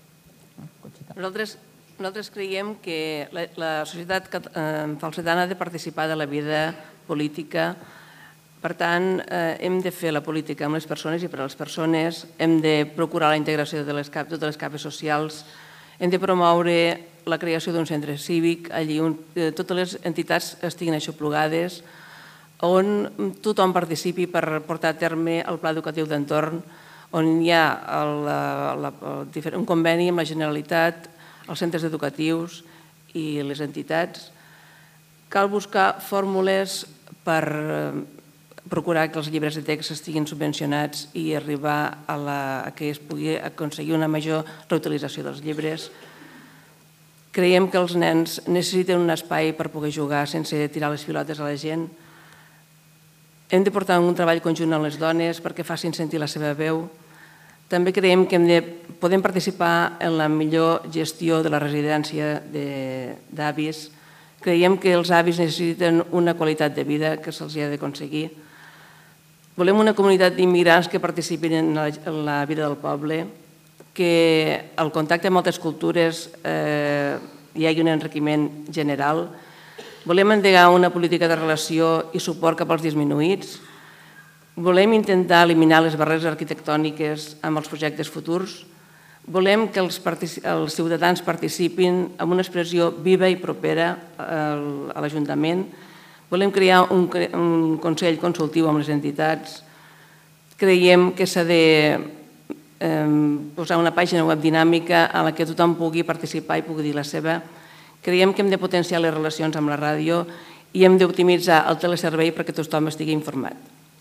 Nosaltres creiem que la societat falsetana ha de participar de la vida política. Per tant, hem de fer la política amb les persones i per a les persones, hem de procurar la integració de totes les capes socials, hem de promoure la creació d'un centre cívic, allí on totes les entitats estiguin aixoplugades, on tothom participi per portar a terme el pla educatiu d'entorn, on hi ha un conveni amb la Generalitat, els centres educatius i les entitats. Cal buscar fórmules per procurar que els llibres de text estiguin subvencionats i arribar a que es pugui aconseguir una major reutilització dels llibres. Creiem que els nens necessiten un espai per poder jugar sense tirar les pilotes a la gent. Hem de portar un treball conjunt amb les dones perquè facin sentir la seva veu. També creiem que podem participar en la millor gestió de la residència d'avis. Creiem que els avis necessiten una qualitat de vida que se'ls ha d'aconseguir. Volem una comunitat d'immigrants que participin en la vida del poble, que al contacte amb altres cultures hi hagi un enriquiment general. Volem endegar una política de relació i suport cap als disminuïts. Volem intentar eliminar les barreres arquitectòniques amb els projectes futurs. Volem que els ciutadans participin en una expressió viva i propera a l'Ajuntament. Volem crear un consell consultiu amb les entitats. Creiem que s'ha de posar una pàgina web dinàmica en la que tothom pugui participar i pugui dir la seva. Creiem que hem de potenciar les relacions amb la ràdio i hem d'optimitzar el teleservei perquè tothom estigui informat.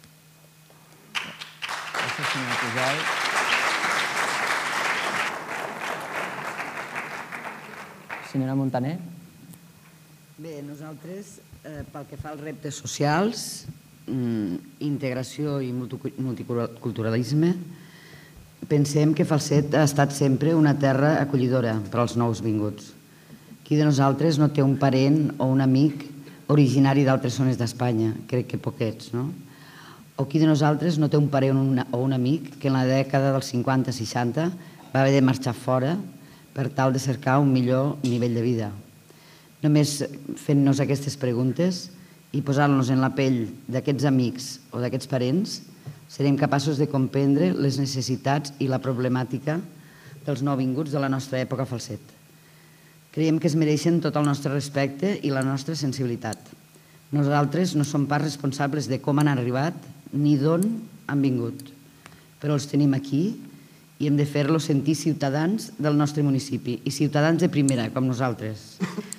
Gràcies, senyor Pujol. Senyora Montaner. Bé, nosaltres, pel que fa als reptes socials, integració i multiculturalisme, pensem que Falset ha estat sempre una terra acollidora per als nous vinguts. Qui de nosaltres no té un parent o un amic originari d'altres zones d'Espanya? Crec que poquets, no? O qui de nosaltres no té un parent o un amic que en la dècada dels 50-60 va haver de marxar fora per tal de cercar un millor nivell de vida? Només fent-nos aquestes preguntes i posant-nos en la pell d'aquests amics o d'aquests parents, serem capaços de comprendre les necessitats i la problemàtica dels nouvinguts de la nostra època Falset. Creiem que es mereixen tot el nostre respecte i la nostra sensibilitat. Nosaltres no som pas responsables de com han arribat ni d'on han vingut, però els tenim aquí i hem de fer-los sentir ciutadans del nostre municipi i ciutadans de primera, com nosaltres.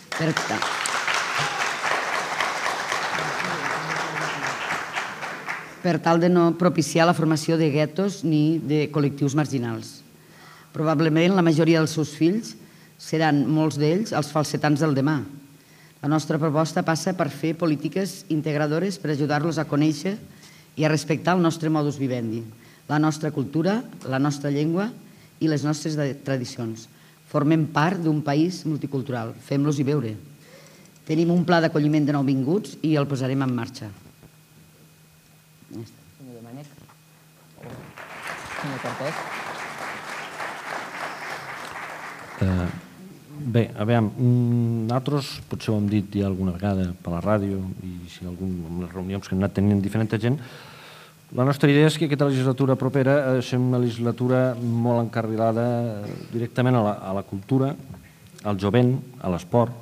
Per tal de no propiciar la formació de guetos ni de col·lectius marginals. Probablement la majoria dels seus fills seran, molts d'ells, els falsetans del demà. La nostra proposta passa per fer polítiques integradores per ajudar-los a conèixer i a respectar el nostre modus vivendi, la nostra cultura, la nostra llengua i les nostres tradicions. Formem part d'un país multicultural, fem-los-hi veure. Tenim un pla d'acolliment de nouvinguts i el posarem en marxa. Senyor Domènech. Senyor Cortés. Bé, a veure, nosaltres potser ho hem dit ja alguna vegada per la ràdio i si en les reunions que hem anat tenint diferent gent, la nostra idea és que aquesta legislatura propera ha de ser una legislatura molt encarrilada directament a la cultura, al jovent, a l'esport,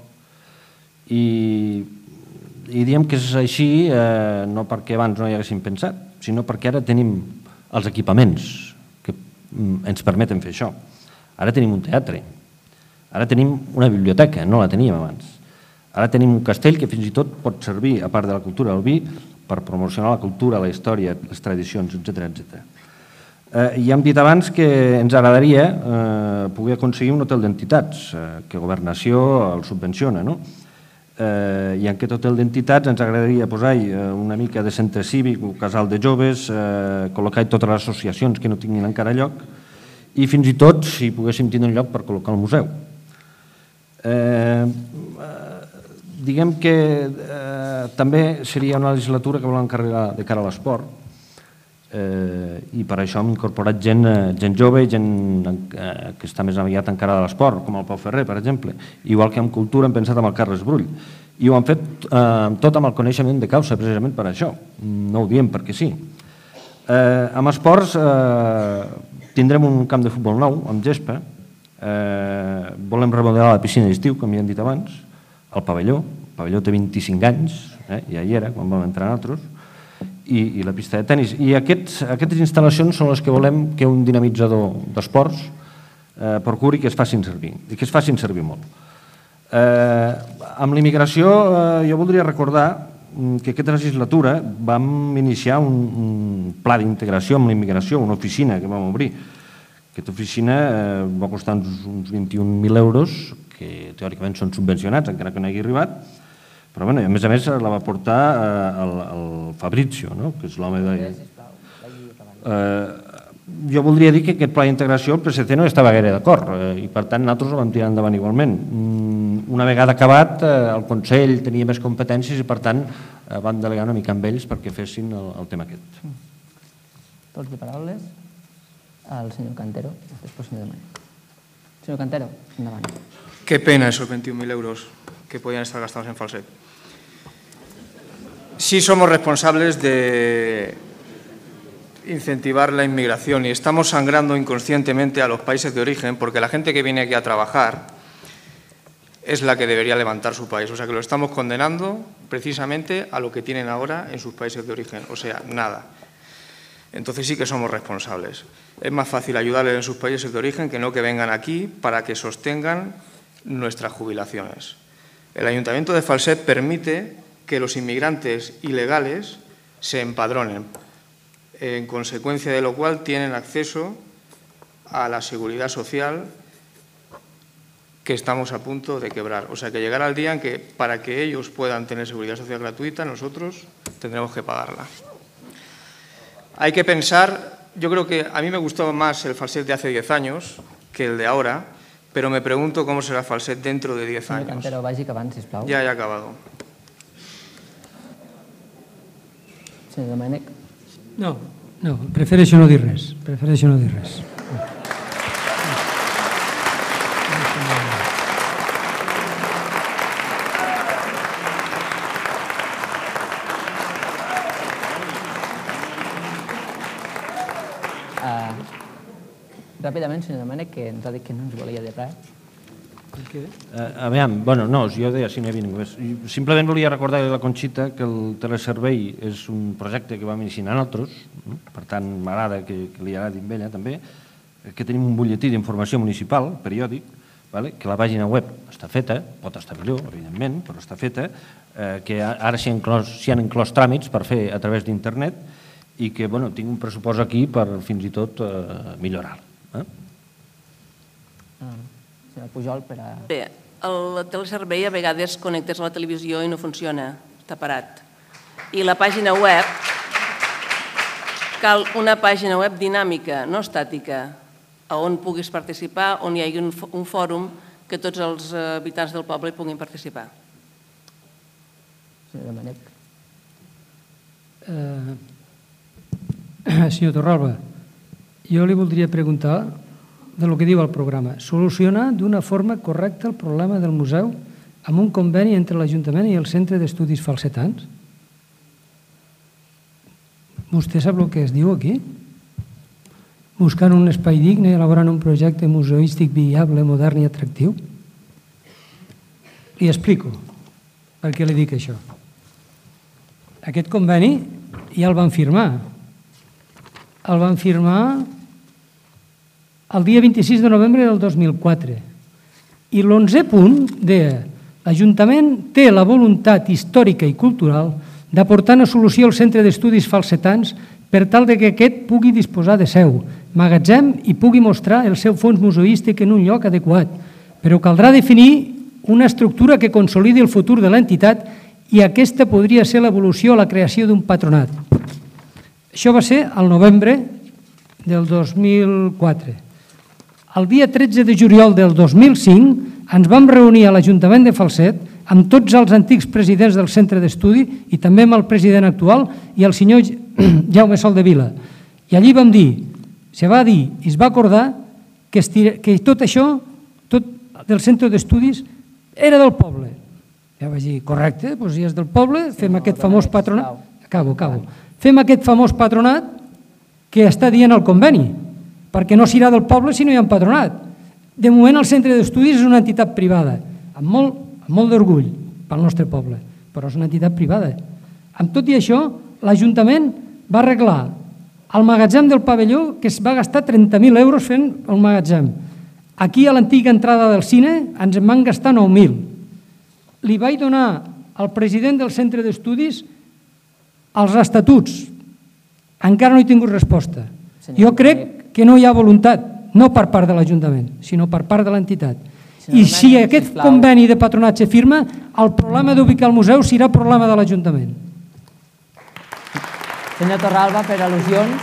i diem que és així no perquè abans no hi haguéssim pensat, sinó perquè ara tenim els equipaments que ens permeten fer això. Ara tenim un teatre, ara tenim una biblioteca, no la teníem abans. Ara tenim un castell que fins i tot pot servir, a part de la cultura del vi, per promocionar la cultura, la història, les tradicions, etc. Ja hem dit abans que ens agradaria poder aconseguir un hotel d'entitats, que Governació el subvenciona, no? I en aquest hotel d'entitats ens agradaria posar-hi una mica de centre cívic, un casal de joves, col·locar-hi totes les associacions que no tinguin encara lloc i fins i tot, si poguéssim tenir un lloc per col·locar el museu. Diguem que també seria una legislatura que volem encarregar de cara a l'esport i per això hem incorporat gent jove, gent que està més aviat encara a l'esport, com el Pau Ferrer, per exemple. Igual que en cultura hem pensat en el Carles Brull. I ho han fet tot amb el coneixement de causa, precisament per això. No ho diem perquè sí. Amb esports tindrem un camp de futbol nou, amb gespa. Volem remodelar la piscina d'estiu, com ja hem dit abans, el pavelló. El pavelló té 25 anys, ja hi era, quan vam entrar nosaltres, i la pista de tenis. I aquestes instal·lacions són les que volem que un dinamitzador d'esports procuri que es facin servir, i que es facin servir molt. Amb l'immigració jo voldria recordar que aquesta legislatura vam iniciar un pla d'integració amb l'immigració, una oficina que vam obrir. Aquesta oficina va costar uns 21.000 euros, que teòricament són subvencionats, encara que no hagi arribat, però a més la va portar el Fabrizio, que és l'home de... Jo voldria dir que aquest pla d'integració el PSC no estava gaire d'acord i per tant nosaltres ho vam tirar endavant igualment. Una vegada acabat el Consell tenia més competències i per tant vam delegar una mica amb ells perquè fessin el tema aquest. Torn de paraules al senyor Cantero, després senyor Domènech. Senyor Cantero, endavant. Qué pena esos 21.000 euros que podían estar gastados en Falset. Sí somos responsables de incentivar la inmigración y estamos sangrando inconscientemente a los países de origen porque la gente que viene aquí a trabajar es la que debería levantar su país. O sea que lo estamos condenando precisamente a lo que tienen ahora en sus países de origen, o sea, nada. Entonces sí que somos responsables. Es más fácil ayudarles en sus países de origen que no que vengan aquí para que sostengan nuestras jubilaciones. El Ayuntamiento de Falset permite que los inmigrantes ilegales se empadronen, en consecuencia de lo cual tienen acceso a la seguridad social que estamos a punto de quebrar. O sea que llegará el día en que para que ellos puedan tener seguridad social gratuita nosotros tendremos que pagarla. Hay que pensar, yo creo que a mí me gustó más el Falset de hace 10 años que el de ahora, pero me pregunto cómo será Falset dentro de 10 años. Senyor Cantero, vagi acabant, sisplau. Ja he acabado. Senyor Domènech. No, prefereixo no dir res. Prefereixo no dir res. Ràpidament, senyor Domènech, que ens ha dit que no ens volia dir res. Aviam, no, jo deia si no hi havia ningú més. Simplement volia recordar a la Conxita que el teleservei és un projecte que vam iniciar nosaltres, per tant m'agrada que li agradi a ella també, que tenim un butlletí d'informació municipal, periòdic, que la pàgina web està feta, pot estar millor, evidentment, però està feta, que ara s'hi han inclòs tràmits per fer a través d'internet i que tinc un pressupost aquí per fins i tot millorar-lo. Senyor Pujol, per a... Bé, el teleservei a vegades connectes a la televisió i no funciona, està parat. I la pàgina web, cal una pàgina web dinàmica, no estàtica, on puguis participar, on hi hagi un fòrum que tots els habitants del poble hi puguin participar. Senyor Domènech. Senyor Torralba, jo li voldria preguntar del que diu el programa. Solucionar d'una forma correcta el problema del museu amb un conveni entre l'Ajuntament i el Centre d'Estudis Falsetans. Vostè sap el que es diu aquí? Buscant un espai digne i elaborant un projecte museístic viable, modern i atractiu. Li explico per què li dic això. Aquest conveni ja el van firmar. El van firmar el dia 26 de novembre del 2004. I l'11è punt deia: l'Ajuntament té la voluntat històrica i cultural d'aportar una solució al Centre d'Estudis Falsetans per tal que aquest pugui disposar de seu, magatzem i pugui mostrar el seu fons museístic en un lloc adequat, però caldrà definir una estructura que consolidi el futur de l'entitat i aquesta podria ser l'evolució a la creació d'un patronat. Això va ser al novembre del 2004. El dia 13 de juliol del 2005 ens vam reunir a l'Ajuntament de Falset amb tots els antics presidents del centre d'estudi i també amb el president actual i el senyor Jaume Soldevila. I allí vam dir, se va dir i es va acordar que tot això, tot del centre d'estudis, era del poble. Ja vaig dir, correcte, doncs si és del poble, fem aquest famós patronat. Acabo. Fem aquest famós patronat que està dient el conveni, perquè no serà del poble si no hi ha un patronat. De moment el centre d'estudis és una entitat privada, amb molt d'orgull pel nostre poble, però és una entitat privada. Amb tot i això, l'Ajuntament va arreglar el magatzem del pavelló, que es va gastar 30.000 euros fent el magatzem. Aquí, a l'antiga entrada del cine, ens en van gastar 9.000. Li vaig donar al president del centre d'estudis els estatuts. Encara no he tingut resposta. Jo crec que no hi ha voluntat, no per part de l'Ajuntament, sinó per part de l'entitat. I si aquest conveni de patronatge firma, el problema d'ubicar el museu serà problema de l'Ajuntament. Senyor Torralba, per al·lusions.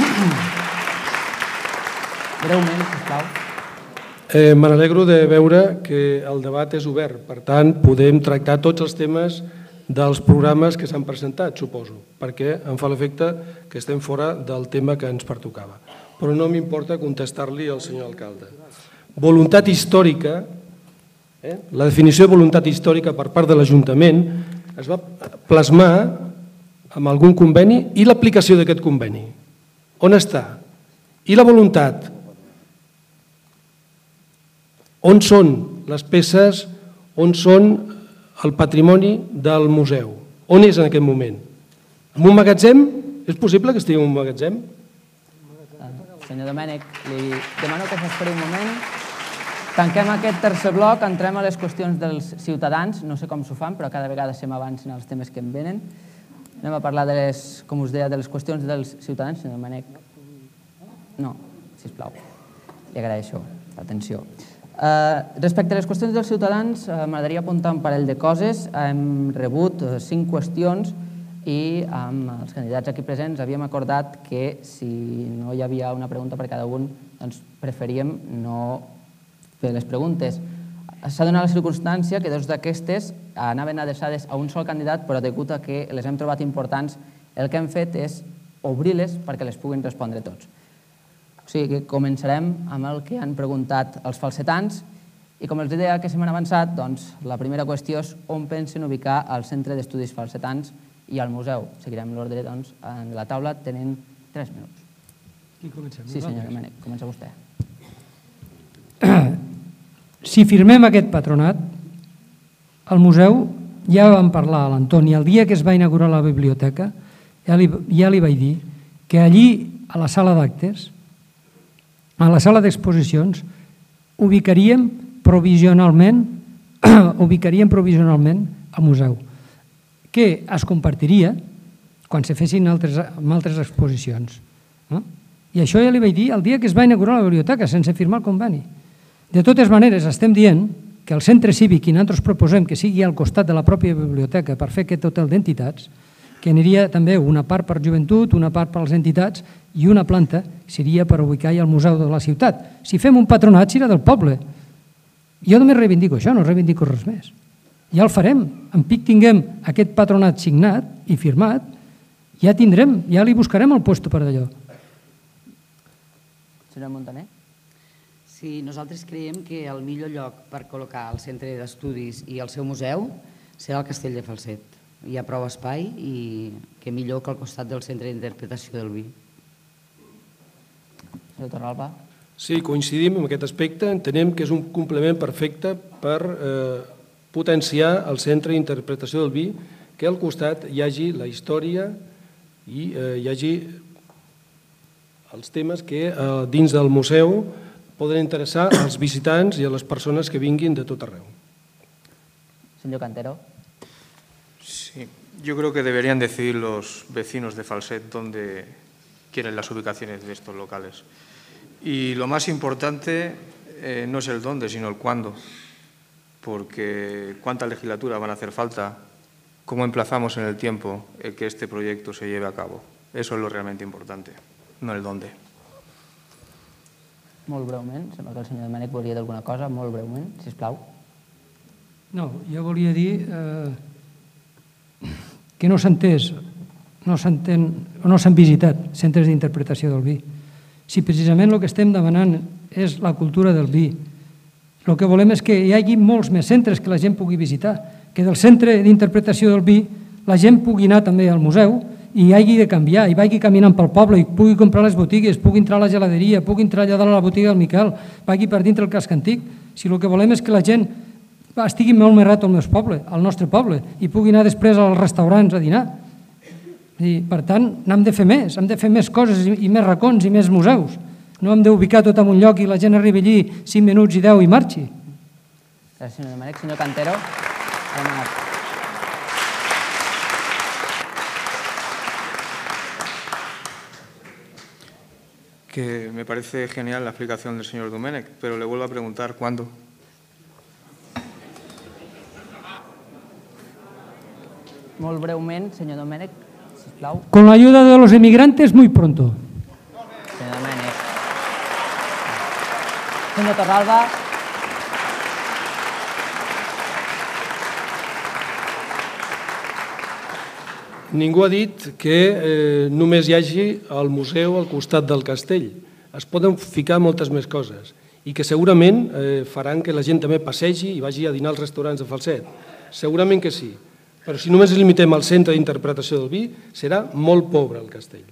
Breument, sisplau. Me n'alegro de veure que el debat és obert. Per tant, podem tractar tots els temes dels programes que s'han presentat, suposo, perquè em fa l'efecte que estem fora del tema que ens pertocava. Però no m'importa contestar-li al senyor alcalde. Voluntat històrica, la definició de voluntat històrica per part de l'Ajuntament es va plasmar amb algun conveni i l'aplicació d'aquest conveni. On està? I la voluntat? On són les peces? On són el patrimoni del museu? On és en aquest moment? En un magatzem? És possible que estigui en un magatzem? Senyor Domènech, li demano que s'esperi un moment. Tanquem aquest tercer bloc, entrem a les qüestions dels ciutadans. No sé com s'ho fan, però cada vegada se m'avancen els temes que em venen. Anem a parlar, com us deia, de les qüestions dels ciutadans. Senyor Domènech. No, sisplau. Li agraeixo l'atenció. Respecte a les qüestions dels ciutadans, m'agradaria apuntar un parell de coses. Hem rebut 5 qüestions i amb els candidats aquí presents havíem acordat que si no hi havia una pregunta per cada un, doncs preferíem no fer les preguntes. S'ha donat la circumstància que 2 d'aquestes anaven adreçades a un sol candidat, però degut a que les hem trobat importants, el que hem fet és obrir-les perquè les puguin respondre tots. O sigui que començarem amb el que han preguntat els falsetans i com els deia que se m'han avançat, doncs la primera qüestió és on pensen ubicar el Centre d'Estudis Falsetans i el museu. Seguirem l'ordre, doncs, en la taula tenen 3 minuts. Qui comencem? Sí, senyor Domènech, comença vostè. Si firmem aquest patronat, el museu, ja vam parlar a l'Antoni, el dia que es va inaugurar la biblioteca, ja li vaig dir que allí, a la sala d'actes, a la sala d'exposicions, ubicaríem provisionalment el museu, que es compartiria quan se fessin altres exposicions. I això ja li vaig dir el dia que es va inaugurar la biblioteca, sense firmar el conveni. De totes maneres, estem dient que el centre cívic, i nosaltres proposem que sigui al costat de la pròpia biblioteca per fer aquest hotel d'entitats, que aniria també una part per joventut, una part per les entitats i una planta seria per ubicar-hi el museu de la ciutat. Si fem un patronat serà del poble. Jo només reivindico això, no reivindico res més. Ja el farem. En pic tinguem aquest patronat signat i firmat, ja tindrem, ja li buscarem el lloc per allò. Senyor Montaner? Sí, nosaltres creiem que el millor lloc per col·locar el centre d'estudis i el seu museu serà el Castell de Falset. Hi ha prou espai i que millor que al costat del centre d'interpretació del vi. Senyor Torralba. Sí, coincidim en aquest aspecte. Entenem que és un complement perfecte per potenciar el centre d'interpretació del vi, que al costat hi hagi la història i hi hagi els temes que dins del museu poden interessar als visitants i a les persones que vinguin de tot arreu. Señor Cantero. Sí, yo creo que deberían decidir los vecinos de Falset dónde quieren las ubicaciones de estos locales. Y lo más importante no es el dónde, sino el cuándo. Porque cuántas legislaturas van a hacer falta, cómo emplazamos en el tiempo el que este proyecto se lleve a cabo. Eso es lo realmente importante, no el dónde. Molt breument, sembla que el senyor Domènech volia dir alguna cosa, molt breument, sisplau. No, jo volia dir que no s'ha entès, no s'entén o no s'han visitat centres d'interpretació del vi. Si precisament el que estem demanant és la cultura del vi, el que volem és que hi hagi molts més centres que la gent pugui visitar, que del centre d'interpretació del vi la gent pugui anar també al museu i hagi de canviar, i vagi caminant pel poble, i pugui comprar les botigues, pugui entrar a la geladeria, pugui entrar allà dalt a la botiga del Miquel, vagi per dintre el casc antic. Si el que volem és que la gent estigui molt més rato al nostre poble, i pugui anar després als restaurants a dinar. I, per tant, n'hem de fer més coses i més racons i més museus. No hem d'ubicar tot en un lloc i la gent arribi allí 5 minuts i 10 i marxi. Gràcies, senyor Domènech. Senyor Cantero. Que me parece genial la explicación del señor Domènech, pero le vuelvo a preguntar ¿cuándo? Molt breument, senyor Domènech, sisplau. Con la ayuda de los emigrantes, muy pronto. Senyor Domènech. Senyor Torralba. Ningú ha dit que només hi hagi el museu al costat del castell. Es poden ficar moltes més coses i que segurament faran que la gent també passegi i vagi a dinar als restaurants de Falset. Segurament que sí, però si només limitem al centre d'interpretació del vi, serà molt pobre el castell.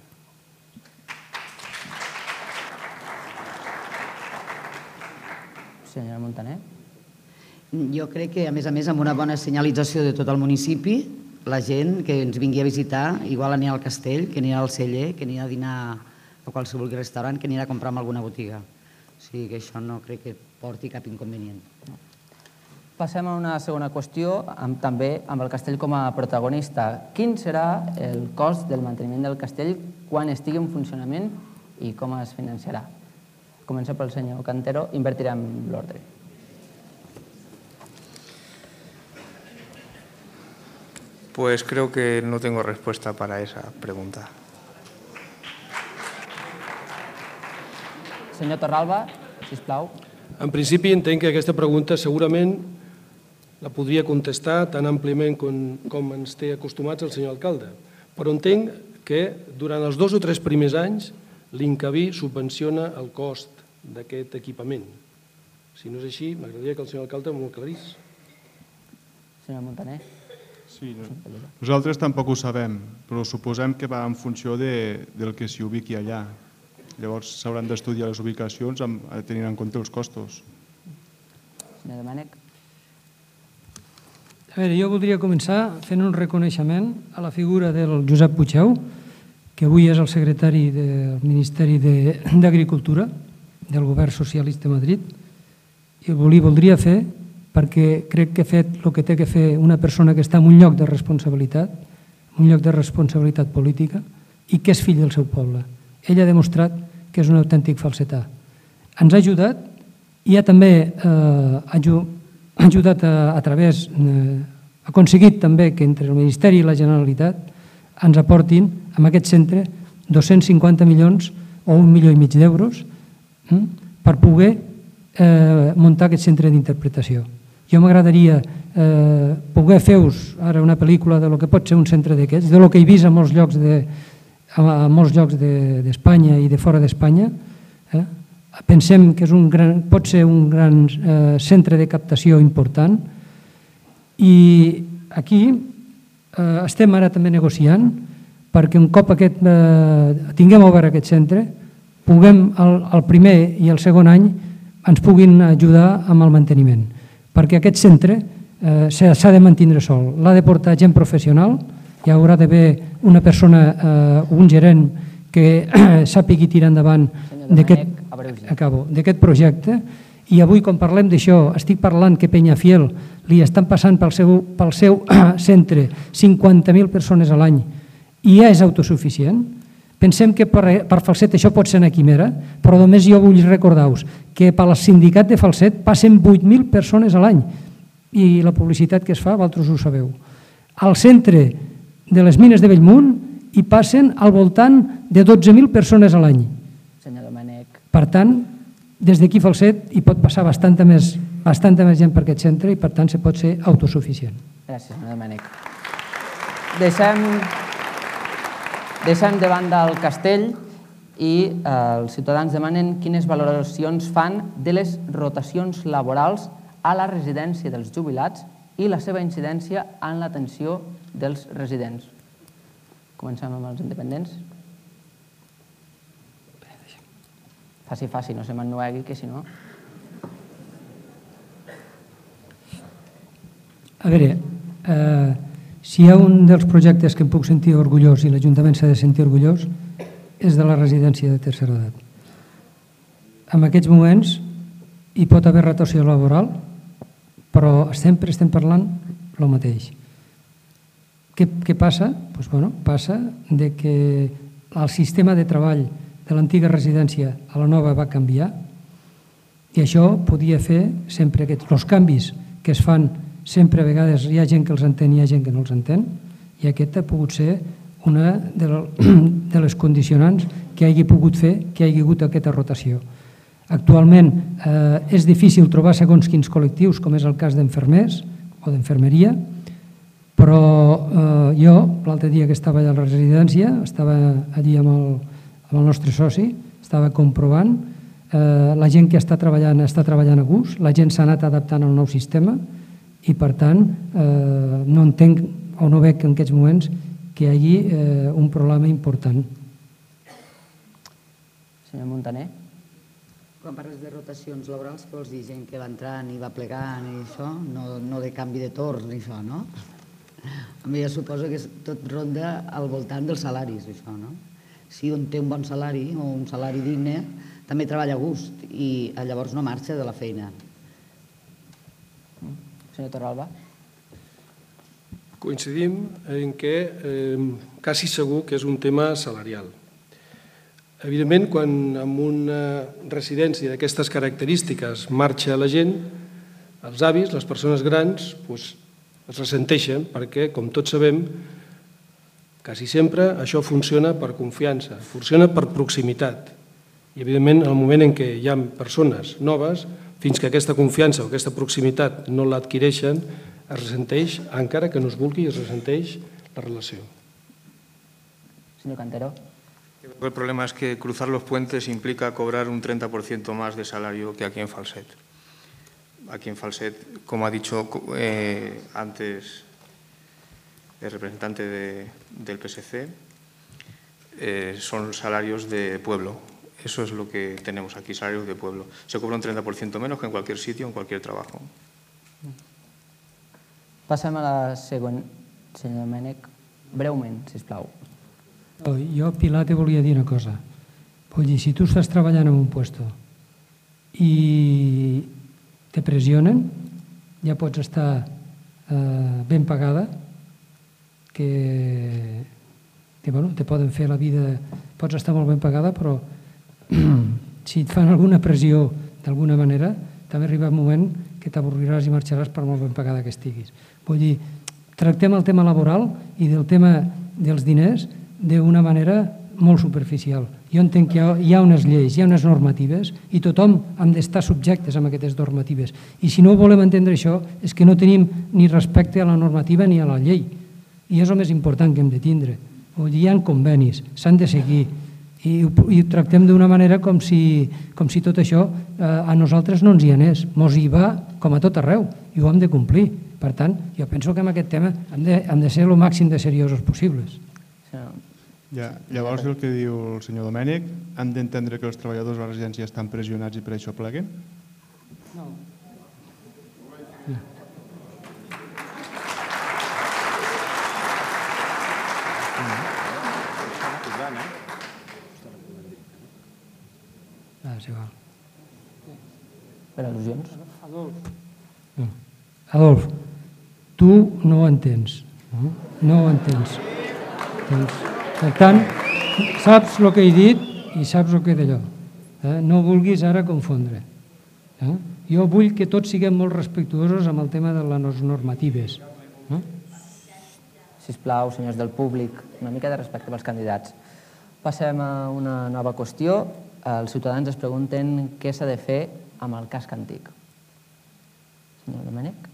Senyora Montaner. Jo crec que, a més, amb una bona senyalització de tot el municipi, la gent que ens vingui a visitar igual anirà al castell, que anirà al celler, que anirà a dinar a qualsevol restaurant, que anirà a comprar en alguna botiga. O sigui que això no crec que porti cap inconvenient. Passem a una segona qüestió, també amb el castell com a protagonista. Quin serà el cost del manteniment del castell quan estigui en funcionament i com es financiarà? Comença pel senyor Cantero, invertirem l'ordre. Pues creo que no tengo respuesta para esa pregunta. Senyor Torralba, sisplau. En principi entenc que aquesta pregunta segurament la podria contestar tan àmpliament com ens té acostumats el senyor alcalde, però entenc que durant els 2 o 3 primers anys l'Incavi subvenciona el cost d'aquest equipament. Si no és així, m'agradaria que el senyor alcalde m'ho aclarís. Senyor Montaner. Sí, nosaltres tampoc ho sabem, però suposem que va en funció del que s'hi ubiqui allà. Llavors s'hauran d'estudiar les ubicacions tenint en compte els costos. Senyor Domènech. A veure, jo voldria començar fent un reconeixement a la figura del Josep Puigdeu, que avui és el secretari del Ministeri d'Agricultura del Govern Socialista de Madrid, i voldria fer perquè crec que ha fet el que té que fer una persona que està en un lloc de responsabilitat, un lloc de responsabilitat política, i que és fill del seu poble. Ell ha demostrat que és un autèntic falsetà. Ens ha ajudat i ha també ajudat a través, ha aconseguit també que entre el Ministeri i la Generalitat ens aportin en aquest centre 250 milions o 1,5 milió d'euros per poder muntar aquest centre d'interpretació. Jo m'agradaria poder fer-vos ara una pel·lícula de lo que pot ser un centre d'aquests, de lo que he vist a molts llocs d'Espanya i de fora d'Espanya, pensem que pot ser un gran centre de captació important, i aquí estem ara també negociant perquè un cop tinguem obert aquest centre, puguem el primer i el segon any ens puguin ajudar amb el manteniment, perquè aquest centre s'ha de mantindre sol, l'ha de portar gent professional, hi haurà d'haver una persona, un gerent que sàpigui tirar endavant d'aquest projecte. I avui, quan parlem d'això, estic parlant que Peñafiel li estan passant pel seu centre 50.000 persones a l'any i ja és autosuficient. Pensem que per Falset això pot ser una quimera, però només jo vull recordar-vos que per al sindicat de Falset passen 8.000 persones a l'any i la publicitat que es fa, vosaltres ho sabeu. Al centre de les mines de Bellmunt hi passen al voltant de 12.000 persones a l'any. Per tant, des d'aquí Falset hi pot passar bastanta més gent per aquest centre i per tant se pot ser autosuficient. Gràcies, senyor Domènech. Deixem de banda el castell i els ciutadans demanen quines valoracions fan de les rotacions laborals a la residència dels jubilats i la seva incidència en l'atenció dels residents. Comencem amb els independents. Faci, no se m'ennuegui, que si no... A veure, si hi ha un dels projectes que em puc sentir orgullós i l'Ajuntament s'ha de sentir orgullós és de la residència de tercera edat. En aquests moments hi pot haver rotació laboral, però sempre estem parlant el mateix. Què passa? Passa que el sistema de treball de l'antiga residència a la nova va canviar i això podia fer sempre els canvis que es fan sempre a vegades hi ha gent que els entén i hi ha gent que no els entén i aquest ha pogut ser una de les condicionants que hagi pogut fer que hi hagi hagut aquesta rotació. Actualment és difícil trobar segons quins col·lectius com és el cas d'enfermers o d'enfermeria, però jo l'altre dia que estava allà a la residència estava allí amb el nostre soci, estava comprovant la gent que està treballant a gust, la gent s'ha anat adaptant al nou sistema i per tant no entenc o no veig en aquests moments que hi hagi un problema important. Senyor Montaner. Quan parles de rotacions laborals, què vols dir? Gent que va entrant i va plegant i això? No de canvi de torns ni això, no? A mi ja suposo que tot ronda al voltant dels salaris, això, no? Si un té un bon salari o un salari digne, també treballa a gust i llavors no marxa de la feina. Senyor Torralba. Coincidim en que quasi segur que és un tema salarial. Evidentment, quan en una residència d'aquestes característiques marxa la gent, els avis, les persones grans, es ressenteixen perquè, com tots sabem, quasi sempre això funciona per confiança, funciona per proximitat. I, evidentment, en el moment en què hi ha persones noves, fins que aquesta confiança o aquesta proximitat no l'adquireixen, es ressenteix, encara que no es vulgui, es ressenteix la relació. Señor Cantero. El problema es que cruzar los puentes implica cobrar un 30% más de salario que aquí en Falset. Aquí en Falset, como ha dicho antes el representante del PSC, son salarios de pueblo. Eso es lo que tenemos aquí, salarios de pueblo. Se cobra un 30% menos que en cualquier sitio, en cualquier trabajo. Passem a la següent, senyor Domènech. Breument, sisplau. Jo, Pilar, te volia dir una cosa. Vull dir, si tu estàs treballant en un puesto i te pressionen, ja pots estar ben pagada, que te poden fer la vida, pots estar molt ben pagada, però si et fan alguna pressió d'alguna manera, també arriba un moment que t'avorriràs i marxaràs per molt ben pagada que estiguis. Vull dir, tractem el tema laboral i del tema dels diners d'una manera molt superficial. Jo entenc que hi ha unes lleis, hi ha unes normatives i tothom hem d'estar subjectes a aquestes normatives. I si no volem entendre això és que no tenim ni respecte a la normativa ni a la llei. I és el més important que hem de tindre. Vull dir, hi ha convenis, s'han de seguir i ho tractem d'una manera com si tot això a nosaltres no ens hi anés. Mos hi va com a tot arreu i ho hem de complir. Per tant, jo penso que en aquest tema hem de ser el màxim de seriosos possibles. Llavors, el que diu el senyor Domènech, hem d'entendre que els treballadors de la residència estan pressionats i per això pleguen? No. Per al·lusions? Adolf, tu no ho entens. No ho entens. Per tant, saps el que he dit i saps el que he d'allò. No vulguis ara confondre. Jo vull que tots siguem molt respectuosos amb el tema de les normatives. Sisplau, senyors del públic, una mica de respecte pels candidats. Passem a una nova qüestió. Els ciutadans es pregunten què s'ha de fer amb el casc antic. Senyor Domènech?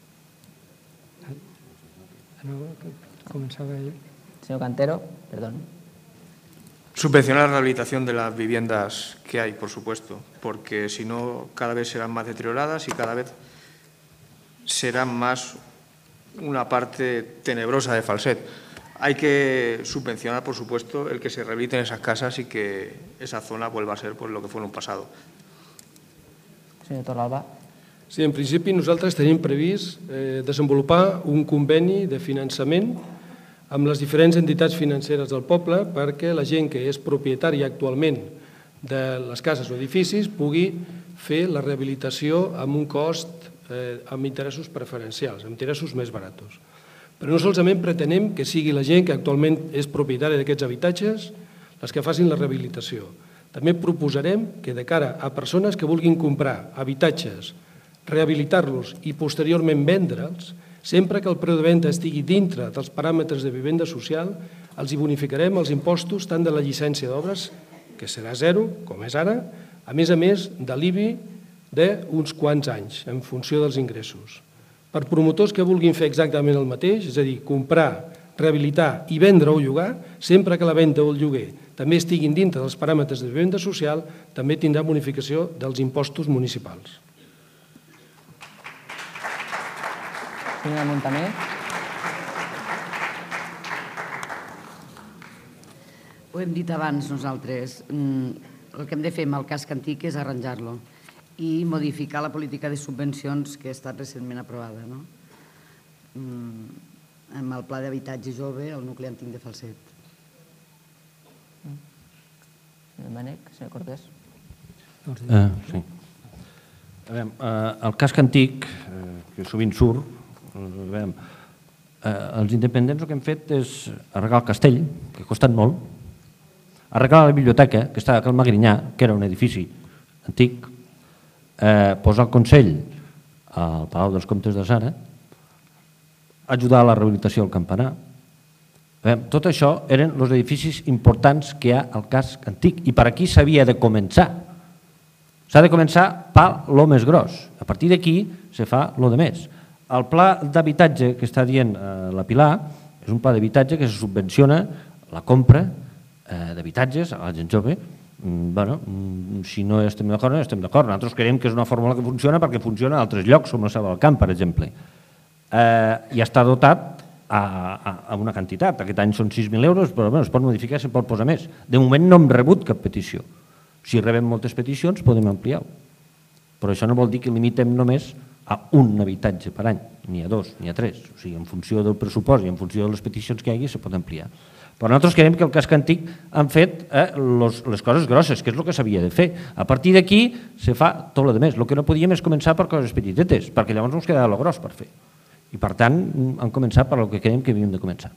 Señor Cantero, perdón. Subvencionar la rehabilitación de las viviendas que hay, por supuesto, porque si no cada vez serán más deterioradas y cada vez serán más una parte tenebrosa de Falset. Hay que subvencionar, por supuesto, el que se rehabiliten esas casas y que esa zona vuelva a ser lo que fue en un pasado. Senyor Torralba. Sí, en principi nosaltres tenim previst desenvolupar un conveni de finançament amb les diferents entitats financeres del poble perquè la gent que és propietària actualment de les cases o edificis pugui fer la rehabilitació amb un cost amb interessos preferencials, amb interessos més baratos. Però no solament pretenem que sigui la gent que actualment és propietària d'aquests habitatges les que facin la rehabilitació. També proposarem que de cara a persones que vulguin comprar habitatges, rehabilitar-los i posteriorment vendre'ls, sempre que el preu de venda estigui dintre dels paràmetres de vivenda social, els hi bonificarem els impostos tant de la llicència d'obres, que serà zero, com és ara, a més de l'IBI d'uns quants anys, en funció dels ingressos. Per promotors que vulguin fer exactament el mateix, és a dir, comprar, rehabilitar i vendre o llogar, sempre que la venda o el lloguer també estiguin dintre dels paràmetres de vivenda social, també tindrà bonificació dels impostos municipals. Senyora Montaner. Ho hem dit abans nosaltres. El que hem de fer amb el casc antic és arranjar-lo i modificar la política de subvencions que ha estat recentment aprovada. Amb el pla d'habitatge jove al nucli antic de Falset. Senyor Domènech, senyor Cortés. Sí. El casc antic, que sovint surt, els independents el que hem fet és arreglar el castell, que ha costat molt, arreglar la biblioteca, que estava al Magrinyà, que era un edifici antic, posar el Consell al Palau dels Comtes de Sara, ajudar a la rehabilitació del campanar. Tot això eren els edificis importants que hi ha al casc antic i per aquí s'havia de començar. S'ha de començar per lo més gros. A partir d'aquí se fa lo de més. El pla d'habitatge que està dient la Pilar és un pla d'habitatge que se subvenciona la compra d'habitatges a la gent jove. Si no estem d'acord, no estem d'acord. Nosaltres creiem que és una fórmula que funciona perquè funciona a altres llocs, com la Selva del Camp, per exemple. I està dotat amb una quantitat. Aquest any són 6.000 euros, però es pot modificar, se pot posar més. De moment no hem rebut cap petició. Si rebem moltes peticions, podem ampliar-ho. Però això no vol dir que limitem només a un habitatge per any, ni a dos, ni a tres. O sigui, en funció del pressupost i en funció de les peticions que hi hagi, se pot ampliar. Però nosaltres creiem que el casc antic han fet les coses grosses, que és el que s'havia de fer. A partir d'aquí se fa tot el que més. El que no podíem és començar per coses petitetes, perquè llavors ens quedava el gros per fer. I per tant, hem començat per el que creiem que havíem de començar.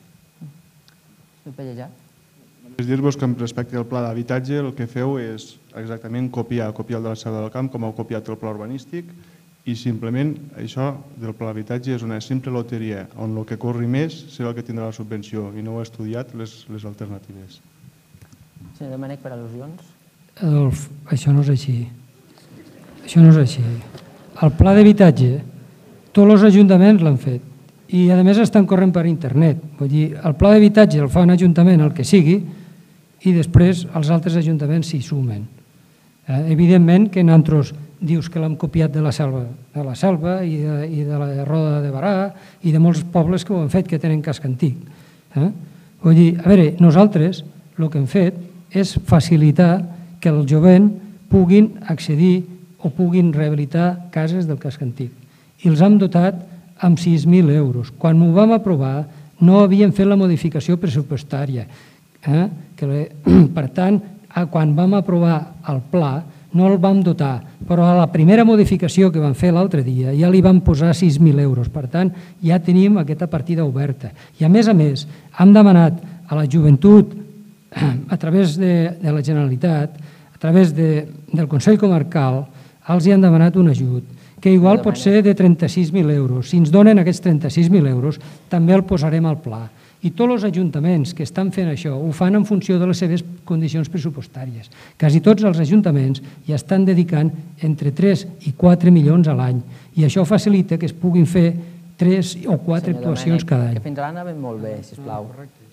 És dir-vos que respecte al pla d'habitatge el que feu és exactament copiar el de la Selva del Camp com heu copiat el pla urbanístic i simplement això del pla d'habitatge és una simple loteria on el que corri més serà el que tindrà la subvenció i no heu estudiat les alternatives. Senyor Domènech, per al·lusions. Adolf, això no és així. Això no és així. El pla d'habitatge, tots els ajuntaments l'han fet i a més estan corrent per internet. Vull dir, el pla d'habitatge el fa un ajuntament, el que sigui, i després els altres ajuntaments s'hi sumen. Evidentment que nosaltres dius que l'hem copiat de la Selva i de la Roda de Barà i de molts pobles que ho han fet, que tenen casc antic. Vull dir, a veure, nosaltres el que hem fet és facilitar que el jovent puguin accedir o puguin rehabilitar cases del casc antic. I els hem dotat amb 6.000 euros. Quan ho vam aprovar no havíem fet la modificació pressupostària. Per tant, quan vam aprovar el pla no el vam dotar, però a la primera modificació que vam fer l'altre dia ja li vam posar 6.000 euros. Per tant, ja tenim aquesta partida oberta. I a més, hem demanat a la joventut, a través de la Generalitat, a través del Consell Comarcal, els hi han demanat un ajut, que igual pot ser de 36.000 euros. Si ens donen aquests 36.000 euros, també el posarem al pla. I tots els ajuntaments que estan fent això ho fan en funció de les seves condicions pressupostàries. Quasi tots els ajuntaments hi estan dedicant entre 3 i 4 milions a l'any i això facilita que es puguin fer 3 o 4 actuacions cada any. Que fins ara anaven molt bé, sisplau.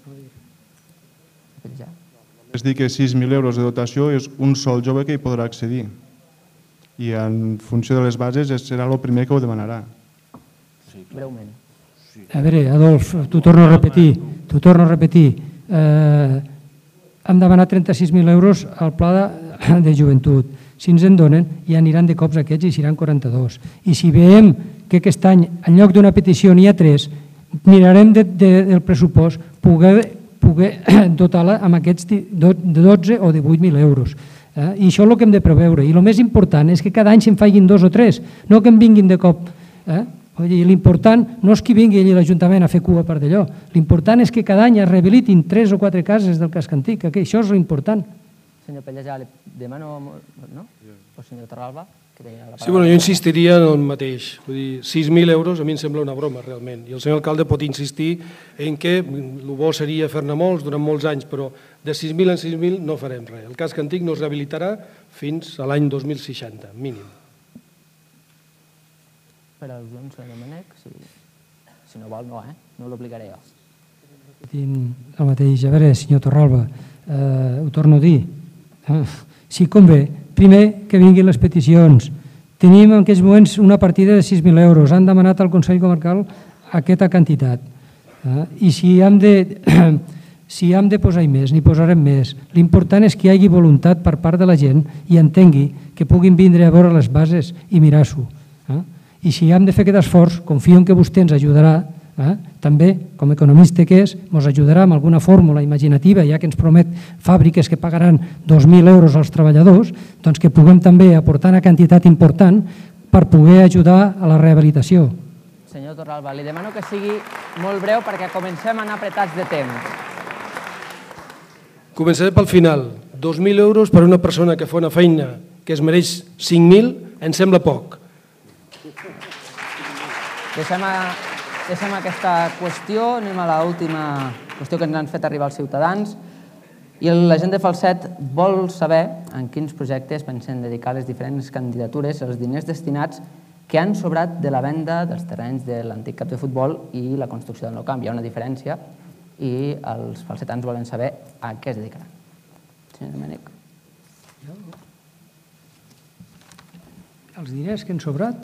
És dir, que 6.000 euros de dotació és un sol jove que hi podrà accedir i en funció de les bases serà el primer que ho demanarà. Breument. A veure, Adolf, t'ho torno a repetir. Hem demanat 36.000 euros al pla de joventut. Si ens en donen, ja aniran de cops aquests i seran 42. I si veiem que aquest any, en lloc d'una petició, n'hi ha 3, mirarem del pressupost poder dotar-la amb aquests de 12 o 18.000 euros. I això és el que hem de preveure. I el més important és que cada any se'n facin 2 o 3, no que en vinguin de cop. L'important no és que vingui allà l'Ajuntament a fer cua per d'allò. L'important és que cada any es rehabilitin 3 o 4 cases del casc antic. Això és l'important. Senyor Pellejà, li demano... No? O senyor Torralba? Sí, jo insistiria en el mateix. Vull dir, 6.000 euros a mi em sembla una broma, realment. I el senyor alcalde pot insistir en que el bo seria fer-ne molts durant molts anys, però de 6.000 en 6.000 no farem res. El casc antic no es rehabilitarà fins a l'any 2060, mínim. Per al·lusions, senyor Domènech, si no vol, no, no l'obligaré jo. El mateix. A veure, senyor Torralba, ho torno a dir. Si convé, primer que vinguin les peticions. Tenim en aquests moments una partida de 6.000 euros. Han demanat al Consell Comarcal aquesta quantitat. I si hem de posar-hi més, n'hi posarem més. L'important és que hi hagi voluntat per part de la gent i entengui que puguin vindre a veure les bases i mirar-s'ho. I si hem de fer aquest esforç, confio en que vostè ens ajudarà, també, com a economista que és, ens ajudarà amb alguna fórmula imaginativa, ja que ens promet fàbriques que pagaran 2.000 euros als treballadors, doncs que puguem també aportar una quantitat important per poder ajudar a la rehabilitació. Senyor Torralba, li demano que sigui molt breu perquè comencem a anar apretats de temps. Començaré pel final. 2.000 euros per una persona que fa una feina que es mereix 5.000 em sembla poc. Deixem aquesta qüestió, anem a l'última qüestió que ens han fet arribar els ciutadans. I la gent de Falset vol saber en quins projectes pensen dedicar les diferents candidatures els diners destinats que han sobrat de la venda dels terrenys de l'antic camp de futbol i la construcció del nou camp. Hi ha una diferència i els falsetans volen saber a què es dedicaran. Senyor Domènech. Els diners que han sobrat?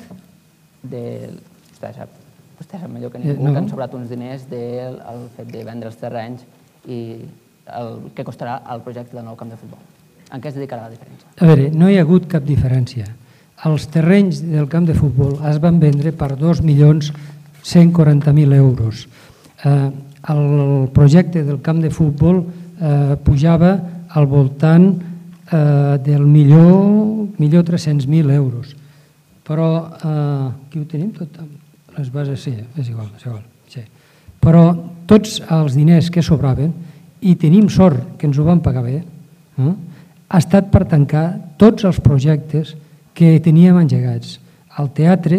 Vostè sap millor que ningú que han sobrat uns diners del fet de vendre els terrenys i el que costarà el projecte del nou camp de futbol. En què es dedicarà la diferència? A veure, no hi ha hagut cap diferència. Els terrenys del camp de futbol es van vendre per 2.140.000 euros. El projecte del camp de futbol pujava al voltant del 1.300.000 euros. Però, aquí ho tenim tot, les bases, sí, és igual. Sí. Però tots els diners que sobraven, i tenim sort que ens ho van pagar bé, ha estat per tancar tots els projectes que teníem engegats. Al teatre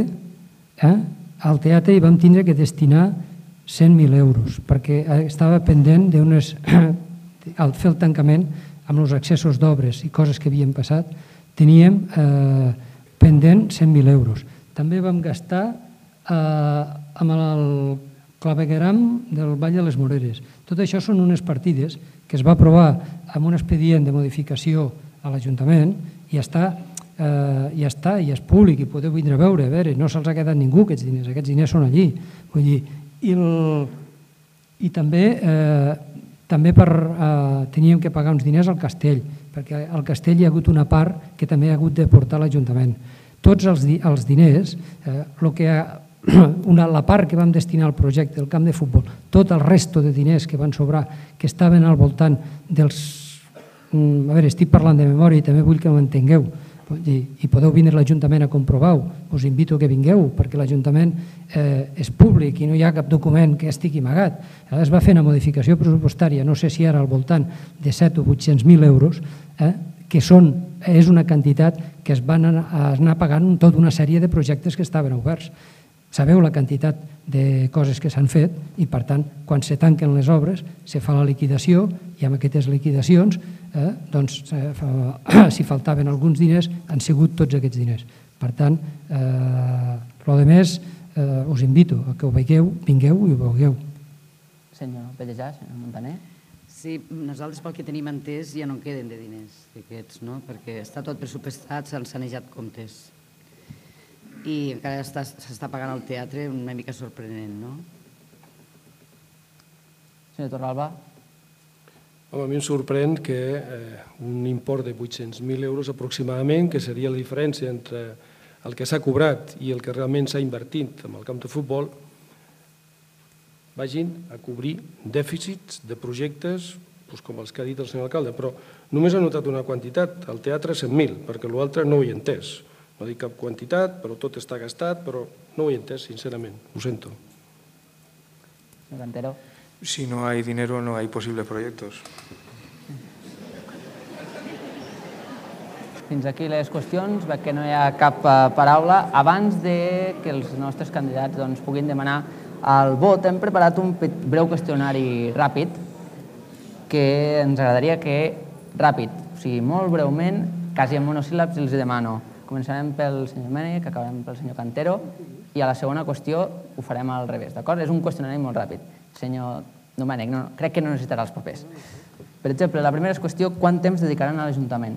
hi vam tindre que destinar 100.000 euros, perquè estava pendent al fer el tancament amb els accessos d'obres i coses que havien passat, teníem pendent 100.000 euros. També vam gastar amb el clavegueram del Vall de les Moreres. Tot això són unes partides que es va aprovar amb un expedient de modificació a l'Ajuntament i ja està, i és públic, i podeu vindre a veure, no se'ls ha quedat ningú aquests diners són allí. Vull dir, i també teníem que pagar uns diners al castell, perquè al castell hi ha hagut una part que també ha hagut de portar l'Ajuntament. Tots els diners, la part que vam destinar al projecte del camp de futbol, tot el resto de diners que van sobrar, que estaven al voltant dels... A veure, estic parlant de memòria i també vull que m'entengueu, i podeu vindre a l'Ajuntament a comprovar-ho, us invito que vingueu, perquè l'Ajuntament és públic i no hi ha cap document que estigui amagat. Es va fer una modificació pressupostària, no sé si era al voltant de 7 o 800.000 euros, que és una quantitat que es van anar pagant tota una sèrie de projectes que estaven oberts. Sabeu la quantitat de coses que s'han fet i, per tant, quan se tanquen les obres, se fa la liquidació i amb aquestes liquidacions, doncs, si faltaven alguns diners, han sigut tots aquests diners. Per tant, el més, us invito a que ho veieu, vingueu i ho veieu. Senyor Pellejà, senyor Montaner. Sí, nosaltres pel que tenim entès ja no en queden de diners d'aquests, no? Perquè està tot pressupostat, s'han sanejat comptes. I encara s'està pagant al teatre, una mica sorprenent, no? Senyor Torralba. Home, a mi em sorprèn que un import de 800.000 euros aproximadament, que seria la diferència entre el que s'ha cobrat i el que realment s'ha invertit en el camp de futbol, vagin a cobrir dèficits de projectes com els que ha dit el senyor alcalde, però només ha notat una quantitat, el teatre 100.000, perquè l'altre no ho he entès. No dic cap quantitat, però tot està gastat, però no ho he entès, sincerament, ho sento. Senyor Cantero. Si no hay dinero, no hay posibles proyectos. Fins aquí les qüestions, veig que no hi ha cap paraula. Abans que els nostres candidats puguin demanar el vot, hem preparat un breu qüestionari ràpid que ens agradaria que, ràpid, o sigui, molt breument, quasi en monosíl·labs, els demano. Començarem pel senyor Mènech, acabarem pel senyor Cantero i a la segona qüestió ho farem al revés, d'acord? És un qüestionari molt ràpid. Senyor Domènech, crec que no necessitarà els papers. Per exemple, la primera qüestió, quant temps dedicaran a l'Ajuntament?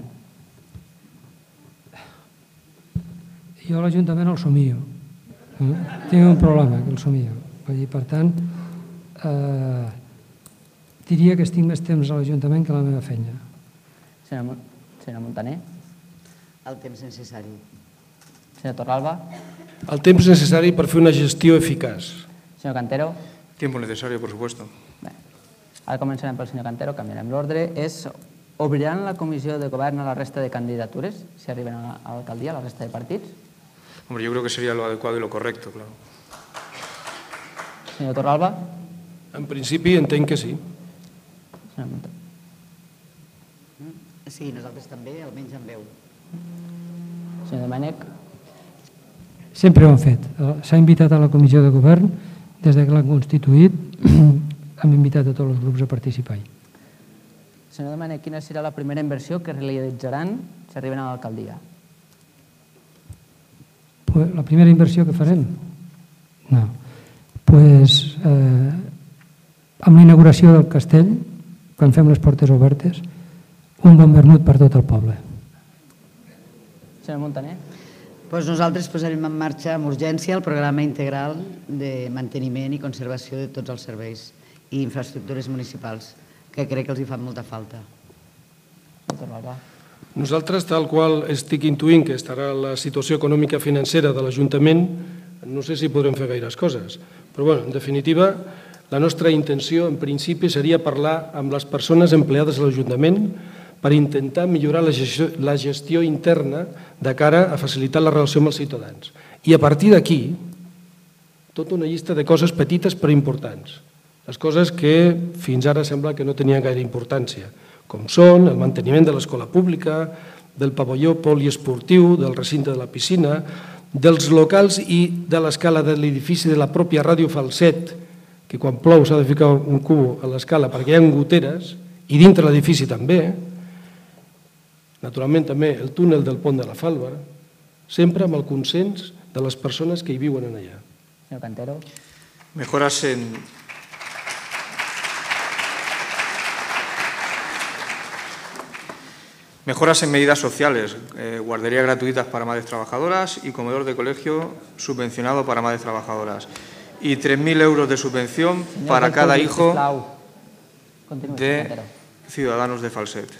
Jo a l'Ajuntament el somio. Tinc un problema, que el somio. Per tant, diria que estic més temps a l'Ajuntament que a la meva feina. Senyor Montaner. El temps necessari. Senyor Torralba. El temps necessari per fer una gestió eficaç. Senyor Cantero. Tiempo necesario, por supuesto. Bé, ara començarem pel senyor Cantero, canviarem l'ordre. Obriran la comissió de govern a la resta de candidatures, si arriben a l'alcaldia, a la resta de partits? Hombre, yo creo que sería lo adecuado y lo correcto, claro. Senyor Torralba. En principi entenc que sí. Senyor Montaner. Sí, nosaltres també, almenys en veu. Senyor Domènech. Sempre ho han fet. S'ha invitat a la comissió de govern, des que l'han constituït, hem invitat a tots els grups a participar-hi. Senyor Domènech, quina serà la primera inversió que realitzaran si arriben a l'alcaldia? La primera inversió que farem? No. Doncs amb la inauguració del castell, quan fem les portes obertes, un bon vermut per tot el poble. Senyor Montaner. Doncs nosaltres posarem en marxa amb urgència el programa integral de manteniment i conservació de tots els serveis i infraestructures municipals, que crec que els hi fan molta falta. Nosaltres, tal qual estic intuint que estarà la situació econòmica financera de l'Ajuntament, no sé si podrem fer gaires coses. Però, en definitiva, la nostra intenció, en principi, seria parlar amb les persones empleades a l'Ajuntament per intentar millorar la gestió interna de cara a facilitar la relació amb els ciutadans. I a partir d'aquí, tota una llista de coses petites però importants. Les coses que fins ara sembla que no tenien gaire importància, com són el manteniment de l'escola pública, del pavelló poliesportiu, del recinte de la piscina, dels locals i de l'escala de l'edifici de la pròpia Ràdio Falset, que quan plou s'ha de ficar un cubo a l'escala perquè hi ha goteres, i dintre l'edifici també. Naturalment també el túnel del pont de la Falva, sempre amb el consens de les persones que hi viuen allà. Senyor Cantero. Mejoras en medidas sociales, guarderías gratuitas para madres trabajadoras y comedor de colegio subvencionado para madres trabajadoras. Y 3.000 euros de subvención para cada hijo de ciudadanos de Falset.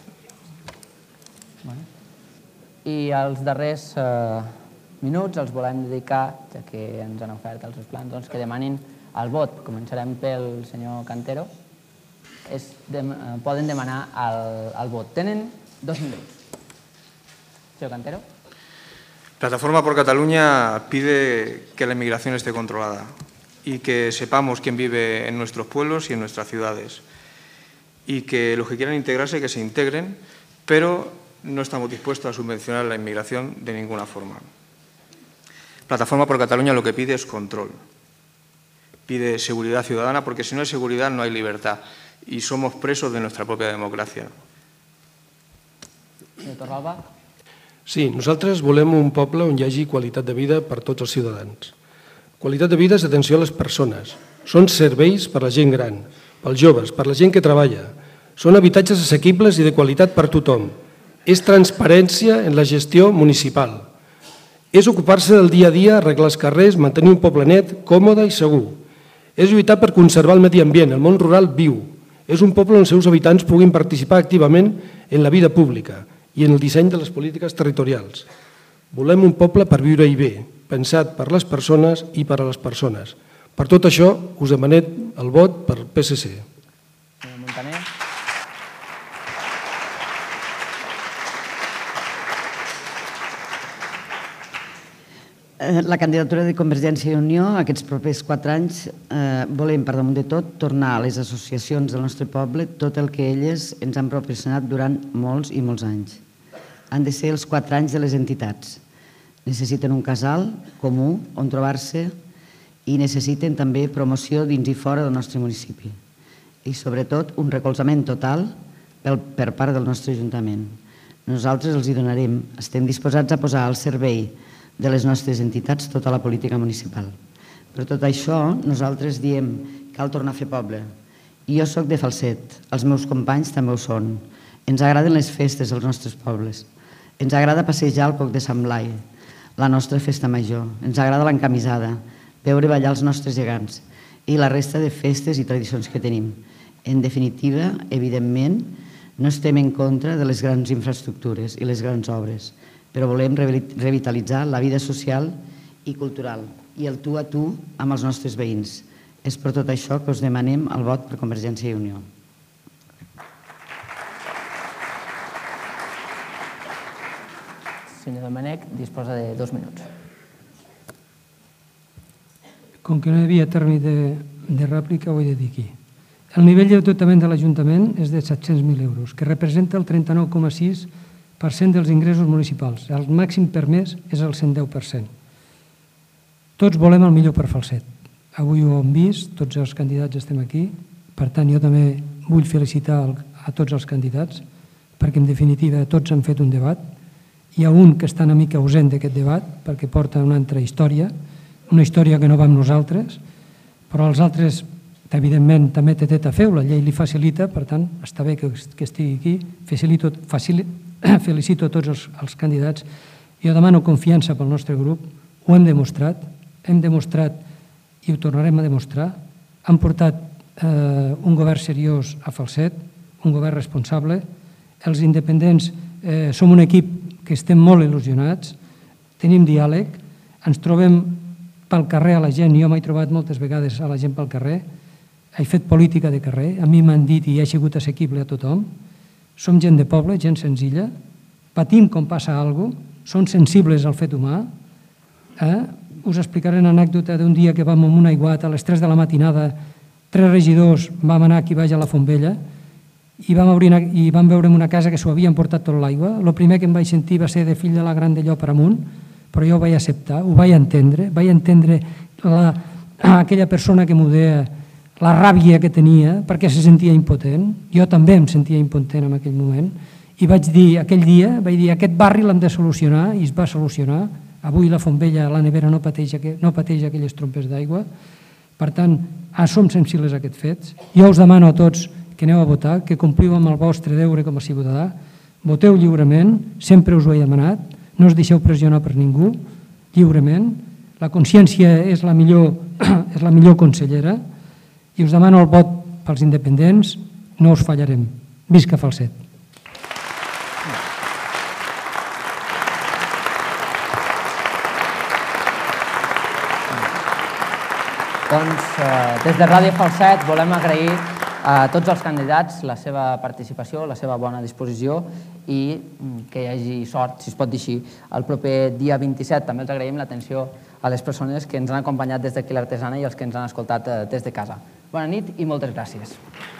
I els darrers minuts els volem dedicar, ja que ens han ofert els seus plans, doncs que demanin el vot. Començarem pel senyor Cantero. Poden demanar el vot. Tenen 2 minuts. Señor Cantero. Plataforma por Cataluña pide que la inmigración esté controlada y que sepamos quién vive en nuestros pueblos y en nuestras ciudades. Y que los que quieran integrarse, que se integren, pero no estamos dispuestos a subvencionar la inmigración de ninguna forma. Plataforma por Cataluña lo que pide es control. Pide seguridad ciudadana, porque si no hay seguridad no hay libertad y somos presos de nuestra propia democràcia. Senyor Torralba. Sí, nosaltres volem un poble on hi hagi qualitat de vida per tots els ciutadans. Qualitat de vida és atenció a les persones. Són serveis per la gent gran, pels joves, per la gent que treballa. Són habitatges assequibles i de qualitat per tothom. És transparència en la gestió municipal. És ocupar-se del dia a dia, arreglar els carrers, mantenir un poble net, còmode i segur. És lluitar per conservar el medi ambient, el món rural viu. És un poble on els seus habitants puguin participar activament en la vida pública i en el disseny de les polítiques territorials. Volem un poble per viure-hi bé, pensat per les persones i per a les persones. Per tot això, us demanem el vot per PSC. Senyor Montaner. La candidatura de Convergència i Unió, aquests propers 4 anys, volem, per damunt de tot, tornar a les associacions del nostre poble tot el que elles ens han proporcionat durant molts i molts anys. Han de ser els 4 anys de les entitats. Necessiten un casal comú on trobar-se i necessiten també promoció dins i fora del nostre municipi. I, sobretot, un recolzament total per part del nostre Ajuntament. Nosaltres els hi donarem. Estem disposats a posar al servei de les nostres entitats tota la política municipal. Per tot això, nosaltres diem que cal tornar a fer poble. I jo soc de Falset, els meus companys també ho són. Ens agraden les festes als nostres pobles. Ens agrada passejar al Coc de Sant Blai, la nostra festa major. Ens agrada l'encamisada, veure ballar els nostres gegants i la resta de festes i tradicions que tenim. En definitiva, evidentment, no estem en contra de les grans infraestructures i les grans obres, però volem revitalitzar la vida social i cultural i el tu a tu amb els nostres veïns. És per tot això que us demanem el vot per Convergència i Unió. Senyor Domènech, disposa de 2 minuts. Com que no hi havia termi de rèplica, ho he de dir aquí. El nivell d'endeutament de l'Ajuntament és de 700.000 euros, que representa el 39,6% dels ingressos municipals. El màxim permès és el 110%. Tots volem el millor per Falset. Avui ho hem vist, tots els candidats estem aquí. Per tant, jo també vull felicitar a tots els candidats, perquè en definitiva tots han fet un debat. Hi ha un que està una mica ausent d'aquest debat, perquè porta una altra història, una història que no va amb nosaltres, però els altres, evidentment, també té a fer, la llei li facilita, per tant, està bé que estigui aquí. Felicito a tots els candidats. Jo demano confiança pel nostre grup. Ho hem demostrat i ho tornarem a demostrar. Han portat un govern seriós a Falset, un govern responsable. Els independents som un equip que estem molt il·lusionats, tenim diàleg, ens trobem pel carrer a la gent. Jo m'he trobat moltes vegades a la gent pel carrer. He fet política de carrer, a mi m'han dit i he sigut assequible a tothom. Som gent de poble, gent senzilla, patim com passa alguna cosa, som sensibles al fet humà. Us explicaré una anècdota d'un dia que vam amb un aiguat a les 3 de la matinada, 3 regidors vam anar aquí baix a la Fontvella i vam veure en una casa que s'ho havien portat tot l'aigua. El primer que em vaig sentir va ser de fill de la Gran de Llop per amunt, però jo ho vaig acceptar, ho vaig entendre aquella persona que m'ho deia, la ràbia que tenia, perquè se sentia impotent. Jo també em sentia impotent en aquell moment. I vaig dir, aquell dia, aquest barri l'hem de solucionar, i es va solucionar. Avui la Fontvella, la nevera, no pateix aquelles trompes d'aigua. Per tant, som sensibles a aquests fets. Jo us demano a tots que aneu a votar, que compliu amb el vostre deure com a ciutadà, voteu lliurement, sempre us ho he demanat, no us deixeu pressionar per ningú, lliurement. La consciència és la millor consellera i us demano el vot pels independents, no us fallarem. Visca Falset! Doncs des de Ràdio Falset volem agrair a tots els candidats la seva participació, la seva bona disposició i que hi hagi sort, si es pot dir així, el proper dia 27. També els agraïm l'atenció a les persones que ens han acompanyat des d'aquí l'Artesana i els que ens han escoltat des de casa. Bona nit i moltes gràcies.